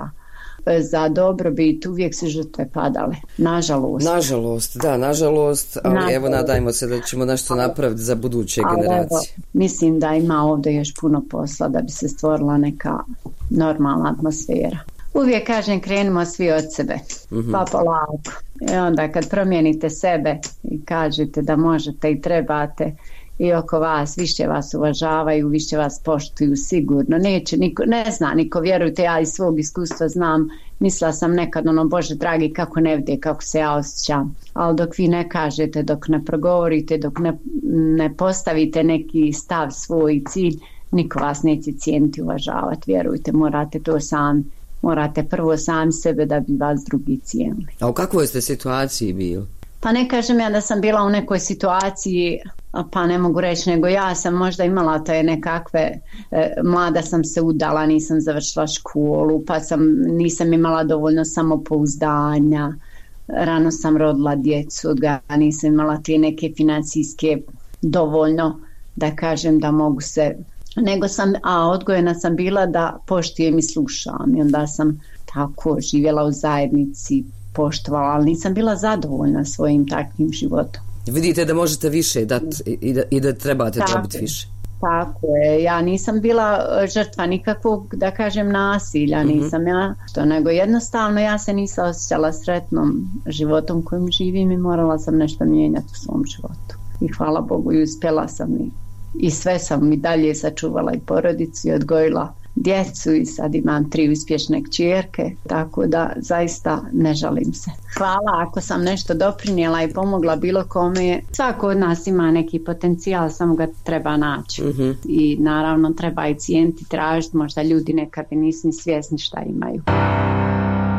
Za dobrobit uvijek su žrtve padale. Nažalost. Nažalost, da, nažalost, ali nažalost. Evo nadajmo se da ćemo nešto napraviti za buduće ali generacije. Evo, mislim da ima ovdje još puno posla da bi se stvorila neka normalna atmosfera. Uvijek kažem, krenimo svi od sebe, mm-hmm. pa polako. I onda kad promijenite sebe i kažete da možete i trebate, i oko vas, više vas uvažavaju, više vas poštuju sigurno. Neće niko, ne zna niko, vjerujte, ja iz svog iskustva znam, mislila sam nekad ono, Bože dragi, kako ne vide, kako se ja osjećam. Ali dok vi ne kažete, dok ne progovorite, dok ne, ne postavite neki stav, svoj cilj, niko vas neće cijeniti, uvažavati. Vjerujte, morate to sami. Morate prvo sami sebe da bi vas drugi cijenili. A u kakvoj ste situaciji bili? Pa ne kažem ja da sam bila u nekoj situaciji, pa ne mogu reći, nego ja sam možda imala te nekakve, e, mlada sam se udala, nisam završila školu, pa sam, nisam imala dovoljno samopouzdanja, rano sam rodila djecu, odga, nisam imala te neke financijske dovoljno, da kažem da mogu se, nego sam, a odgojena sam bila da poštujem i slušam i onda sam tako živjela u zajednici, poštovala, ali nisam bila zadovoljna svojim takvim životom. Vidite da možete više dati i da, i da trebate tako dobiti više. Tako je, ja nisam bila žrtva nikakvog, da kažem, nasilja, mm-hmm. nisam ja, što nego jednostavno ja se nisam osjećala sretnom životom kojim živim i morala sam nešto mijenjati u svom životu. I hvala Bogu i uspjela sam i, i sve sam i dalje sačuvala i porodicu i odgojila djecu i sad imam tri uspješne kćerke, tako da zaista ne žalim se. Hvala ako sam nešto doprinijela i pomogla bilo kome. Svako od nas ima neki potencijal, samo ga treba naći. Mm-hmm. I naravno treba i cijeniti, tražiti, možda ljudi nekad i nisu ni svjesni šta imaju.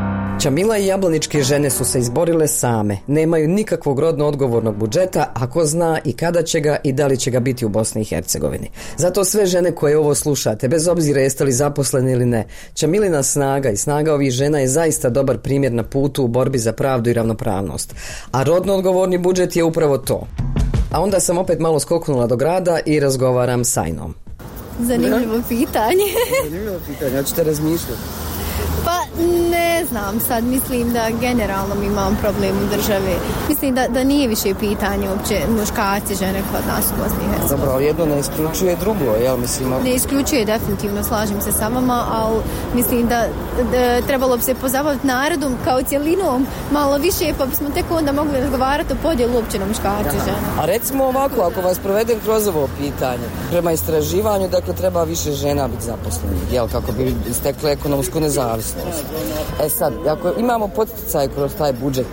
Čamila i jablaničke žene su se izborile same. Nemaju nikakvog rodno odgovornog budžeta, a ko zna i kada će ga i da li će ga biti u Bosni i Hercegovini. Zato sve žene koje ovo slušate, bez obzira jeste li zaposleni ili ne, Čamilina snaga i snaga ovih žena je zaista dobar primjer na putu u borbi za pravdu i ravnopravnost. A rodno odgovorni budžet je upravo to. A onda sam opet malo skoknula do grada i razgovaram s Ajnom. Zanimljivo pitanje. Zanimljivo pitanje, hoćete razmišljati? Pa ne znam, sad mislim da generalno mi imam problem u državi. Mislim da, da nije više pitanje uopće muškarci, žene kod nas u Bosni i Hercegovini. Zapravo jedno ne isključuje drugo, jel mislim? Ne isključuje definitivno, slažem se sa vama, ali mislim da, da trebalo bi se pozabaviti narodom kao cjelinom malo više, pa bismo tek onda mogli razgovarati o podjelu uopće na muškarci i žene. A recimo ovako, ako vas provedem kroz ovo pitanje, prema istraživanju, dakle treba više žena biti zaposlenih, jel, kako bi stekle ekonomsku nezavisnost. E sad, ako imamo poticaj kroz taj budžet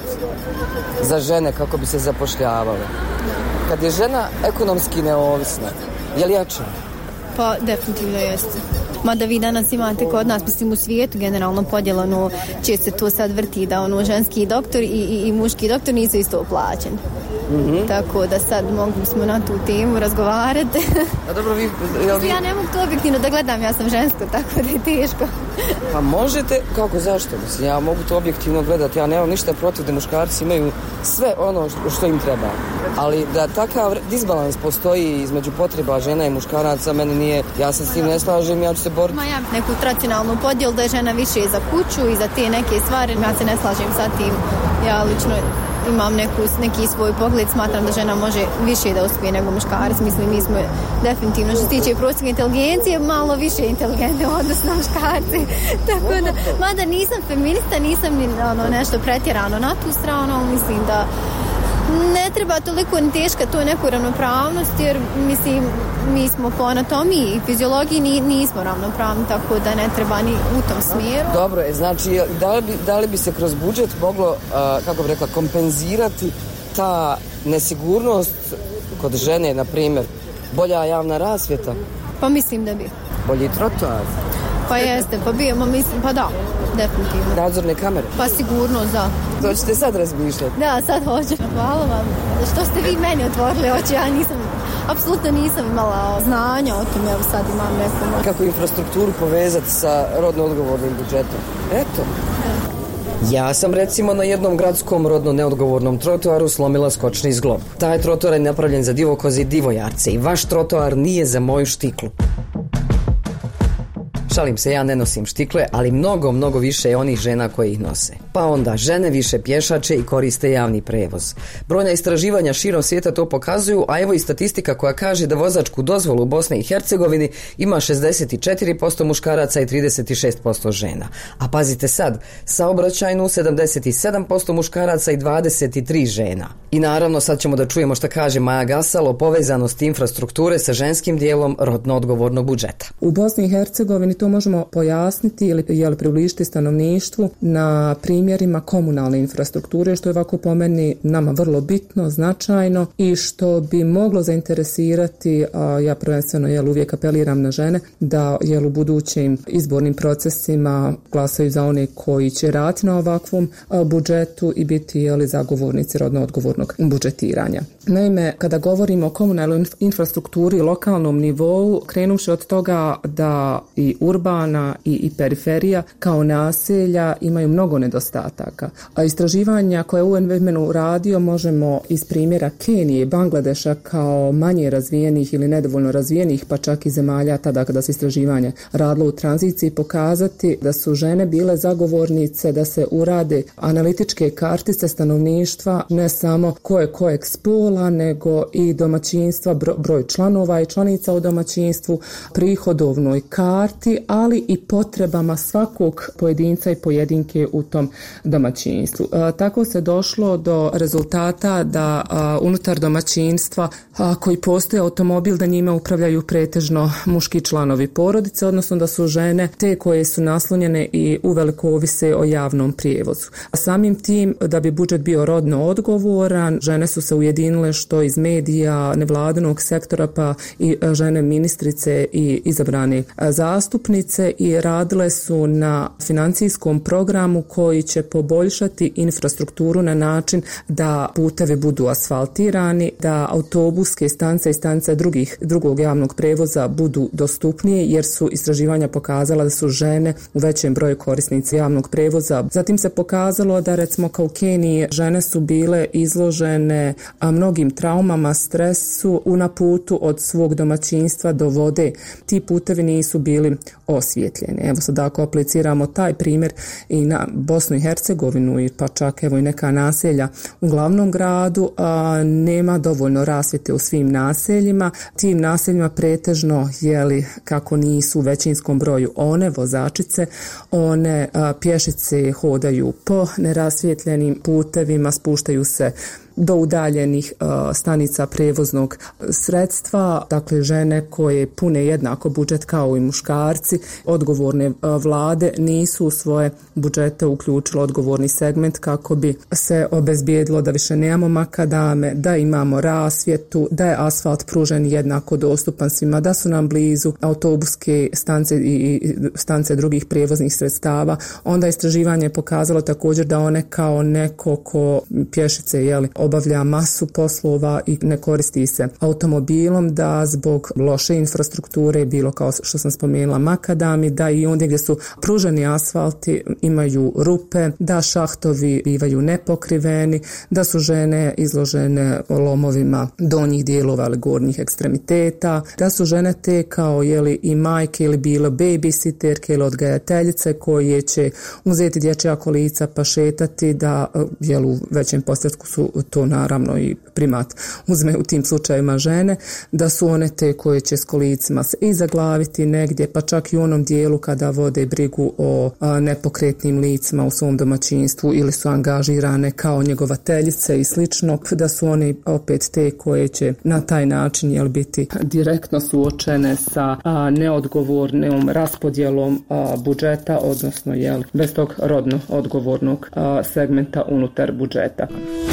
za žene kako bi se zapošljavale, kad je žena ekonomski neovisna, je li jača? Pa definitivno jeste. Mada vi danas imate kod nas, mislim u svijetu generalno podjelano, često se to sad vrti da ono ženski doktor i, i, i muški doktor nisu isto plaćeni. Mm-hmm. Tako da sad mogli smo na tu temu razgovarati. A dobro, vi, jel vi... Ja ne mogu to objektivno da gledam, ja sam žensko, tako da je teško. Pa možete, kako, zašto? Mislim, ja mogu to objektivno gledati, ja nemam ništa protiv da muškarci imaju sve ono što im treba. Ali da takav disbalans postoji između potreba žena i muškaraca, meni nije, ja se s tim ne slažem, ja ću se boriti. Ma ja neku tradicionalnu podjelu da je žena više za kuću i za te neke stvari, ja se ne slažem sa tim, ja lično imam neku, neki svoj pogled, smatram da žena može više da uspije nego muškarac. Mislim, mi smo definitivno što se tiče prosjeka inteligencije malo više inteligentne odnosno muškarci. Tako da, mada nisam feminista, nisam ni ono, nešto pretjerano na tu stranu, ali mislim da ne treba toliko ni teška to neku ravnopravnost, jer mislim mi smo po anatomiji i fiziologiji ni, nismo ravnopravni, tako da ne treba ni u tom smjeru. Dobro, znači da li bi, da li bi se kroz budžet moglo, uh, kako bih rekla, kompenzirati ta nesigurnost kod žene, na primjer, bolja javna rasvjeta? Pa mislim da bi. Bolji trotoar? Pa jeste, pa bijemo, mislim, pa da, definitivno. Nadzorne kamere? Pa sigurno, da. To ćete sad razmišljati? Da, sad hoću. Hvala vam. Što ste vi meni otvorili oči, ja nisam, apsolutno nisam imala znanja o tom, evo sad imam nekom. Kako infrastrukturu povezati sa rodno odgovornim budžetom? Eto. Da. Ja sam recimo na jednom gradskom rodno neodgovornom trotoaru slomila skočni zglob. Taj trotoar je napravljen za divokoze i divojarce i vaš trotoar nije za moju štiklu. Šalim se, ja ne nosim štikle, ali mnogo, mnogo više je onih žena koje ih nose. Pa onda, žene više pješače i koriste javni prevoz. Brojna istraživanja širom svijeta to pokazuju, a evo i statistika koja kaže da vozačku dozvolu u Bosni i Hercegovini ima šezdeset četiri posto muškaraca i trideset šest posto žena. A pazite sad, saobraćajnu sedamdeset sedam posto muškaraca i dvadeset tri žena. I naravno sad ćemo da čujemo šta kaže Maja Gasal o povezanosti infrastrukture sa ženskim dijelom rodno odgovornog budžeta. U Bosni i Hercegovini to možemo pojasniti ili jel, približiti stanovništvu na primjerima komunalne infrastrukture, što je ovako po meni nama vrlo bitno, značajno i što bi moglo zainteresirati, a ja prvenstveno jel, uvijek apeliram na žene, da jel, u budućim izbornim procesima glasaju za one koji će raditi na ovakvom a, budžetu i biti jel, zagovornici rodno odgovornog budžetiranja. Naime, kada govorimo o komunalnoj infrastrukturi i lokalnom nivou, krenuši od toga da i urbana i, i periferija kao naselja imaju mnogo nedostataka. A istraživanja koje U N V radio možemo iz primjera Kenije i Bangladeša kao manje razvijenih ili nedovoljno razvijenih, pa čak i zemalja tada kada se istraživanje radilo u tranziciji, pokazati da su žene bile zagovornice da se urade analitičke kartice stanovništva, ne samo ko je kojeg spola, nego i domaćinstva, broj članova i članica u domaćinstvu, prihodovnoj karti, ali i potrebama svakog pojedinca i pojedinke u tom domaćinstvu. E, tako se došlo do rezultata da a, unutar domaćinstva a, koji postoje automobil, da njime upravljaju pretežno muški članovi porodice, odnosno da su žene te koje su naslonjene i uveliko ovise o javnom prijevozu. A samim tim, da bi budžet bio rodno odgovoran, žene su se ujedinile što iz medija, nevladinog sektora, pa i žene ministrice i izabrane zastupnice zastupnice i radile su na financijskom programu koji će poboljšati infrastrukturu na način da putevi budu asfaltirani, da autobuske stanice i stanice drugih, drugog javnog prevoza budu dostupnije, jer su istraživanja pokazala da su žene u većem broju korisnici javnog prevoza. Zatim se pokazalo da recimo kao u Keniji žene su bile izložene mnogim traumama, stresu na putu od svog domaćinstva do vode. Ti putevi nisu bili osvjetljeni. Evo sad ako apliciramo taj primjer i na Bosnu i Hercegovinu i pa čak evo i neka naselja u glavnom gradu, a, nema dovoljno rasvjete u svim naseljima. Tim naseljima pretežno jeli kako nisu u većinskom broju one vozačice, one a, pješice hodaju po nerasvjetljenim putevima, spuštaju se do udaljenih uh, stanica prevoznog sredstva, dakle žene koje pune jednako budžet kao i muškarci. Odgovorne uh, vlade nisu u svoje budžete uključile odgovorni segment kako bi se obezbijedilo da više nemamo makadame, da imamo rasvjetu, da je asfalt pružen jednako dostupan svima, da su nam blizu autobuske stanice i stanice drugih prevoznih sredstava. Onda istraživanje je pokazalo također da one kao neko ko pješice jeli, obavlja masu poslova i ne koristi se automobilom, da zbog loše infrastrukture, bilo kao što sam spomenula makadami, da i ondje gdje su pruženi asfalti imaju rupe, da šahtovi bivaju nepokriveni, da su žene izložene lomovima donjih dijelova ili gornjih ekstremiteta, da su žene te kao jeli i majke ili bilo babysitterke ili odgajateljice koje će uzeti dječja kolica pa šetati, da jel u većem postotku su to naravno i primat uzme u tim slučajevima žene, da su one te koje će s kolicima se i zaglaviti negdje, pa čak i u onom dijelu kada vode brigu o a, nepokretnim licima u svom domaćinstvu ili su angažirane kao njegovateljice i slično, da su one opet te koje će na taj način jel, biti direktno suočene sa a, neodgovornom raspodjelom a, budžeta, odnosno jel, bez tog rodno odgovornog a, segmenta unutar budžeta.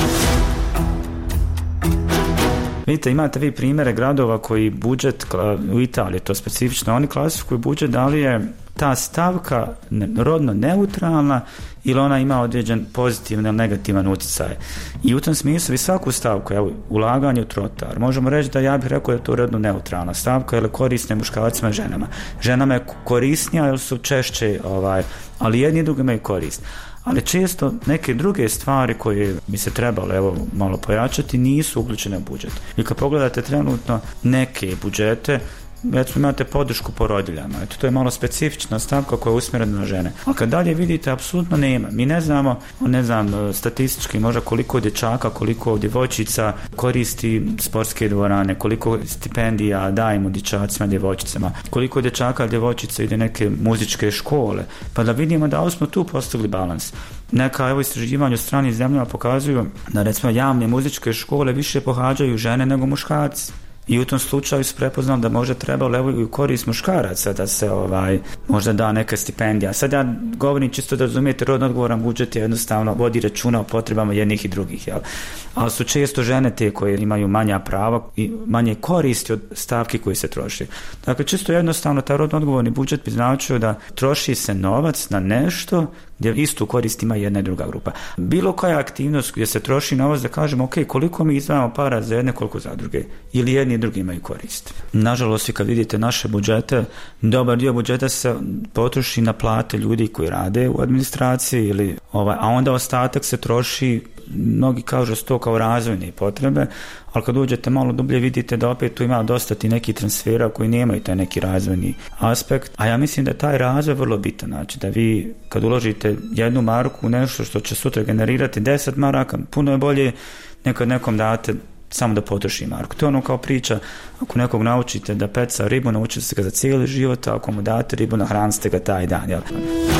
Vidite, imate vi primjere gradova koji budžet, u Italiji to specifično, oni klasifikuju budžet da li je ta stavka rodno neutralna ili ona ima određen pozitivan ili negativan utjecaj. I u tom smislu vi svaku stavku, evo, ulaganje u trotoar, možemo reći da ja bih rekao da je to rodno neutralna stavka, jer korisne muškarcima i ženama. Ženama je korisnija jer su češće, ovaj, ali jedni i drugi imaju korist. Ali često neke druge stvari koje bi se trebalo evo, malo pojačati nisu uključene u budžet. I kad pogledate trenutno neke budžete, recimo imate podršku porodiljama, eto, to je malo specifična stavka koja je usmjerena na žene. A kad dalje vidite, apsolutno nema. Mi ne znamo, ne znam, statistički možda koliko dječaka, koliko djevojčica koristi sportske dvorane, koliko stipendija dajemo dječacima, djevojčicama, koliko dječaka, djevojčica ide neke muzičke škole, pa da vidimo da smo tu postigli balans. Neka evo istraživanja u stranim zemljama pokazuju da recimo javne muzičke škole više pohađaju žene nego muškarci. I u tom slučaju se prepoznam da možda trebalo evo i u korist muškaraca da se ovaj možda da neka stipendija. Sad ja govorim čisto da razumijete, rodno odgovoran budžet je jednostavno vodi računa o potrebama jednih i drugih, jel? Ali su često žene te koje imaju manja prava i manje koristi od stavki koji se troši. Dakle, čisto jednostavno taj rodno odgovorni budžet bi značio da troši se novac na nešto gdje istu korist ima jedna i druga grupa. Bilo koja aktivnost gdje se troši novac da kažemo ok, koliko mi izdvajamo para za jedne, koliko za druge, ili jedni i drugi imaju korist. Nažalost, kad vidite naše budžete, dobar dio budžeta se potroši na plate ljudi koji rade u administraciji, ili, ovaj, a onda ostatak se troši, mnogi kažu to kao razvojne potrebe, ali kad uđete malo dublje vidite da opet tu ima dosta ti neki transfera koji nemaju taj neki razvojni aspekt, a ja mislim da je taj razvoj vrlo bitan, znači da vi kad uložite jednu marku u nešto što će sutra generirati deset maraka, puno je bolje nego nekom date samo da potroši marku. To je ono kao priča, ako nekog naučite da peca ribu, naučite se ga za cijeli život, a ako mu date ribu, nahranite ga taj dan, jel?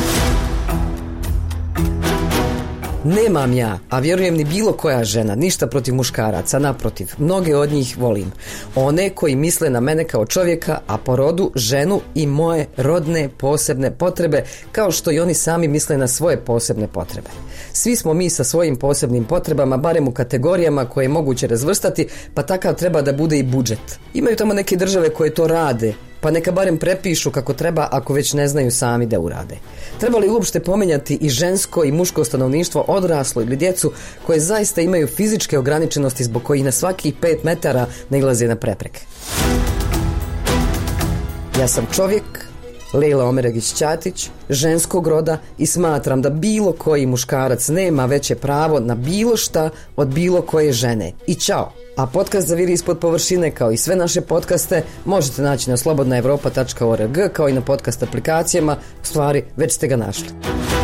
Nemam ja, a vjerujem ni bilo koja žena, ništa protiv muškaraca, naprotiv, mnoge od njih volim. One koji misle na mene kao čovjeka, a po rodu ženu i moje rodne posebne potrebe, kao što i oni sami misle na svoje posebne potrebe. Svi smo mi sa svojim posebnim potrebama, barem u kategorijama koje je moguće razvrstati, pa takav treba da bude i budžet. Imaju tamo neke države koje to rade, pa pa neka barem prepišu kako treba ako već ne znaju sami da urade. Treba li uopšte pomenjati i žensko i muško stanovništvo, odraslo ili djecu koje zaista imaju fizičke ograničenosti zbog kojih na svakih pet metara nailaze na prepreke? Ja sam čovjek, Lejla Omeragić-Ćatić, ženskog roda i smatram da bilo koji muškarac nema veće pravo na bilo šta od bilo koje žene. I ćao! A podcast Zaviri ispod površine, kao i sve naše podcaste, možete naći na slobodna evropa tačka org, kao i na podcast aplikacijama. U stvari, već ste ga našli.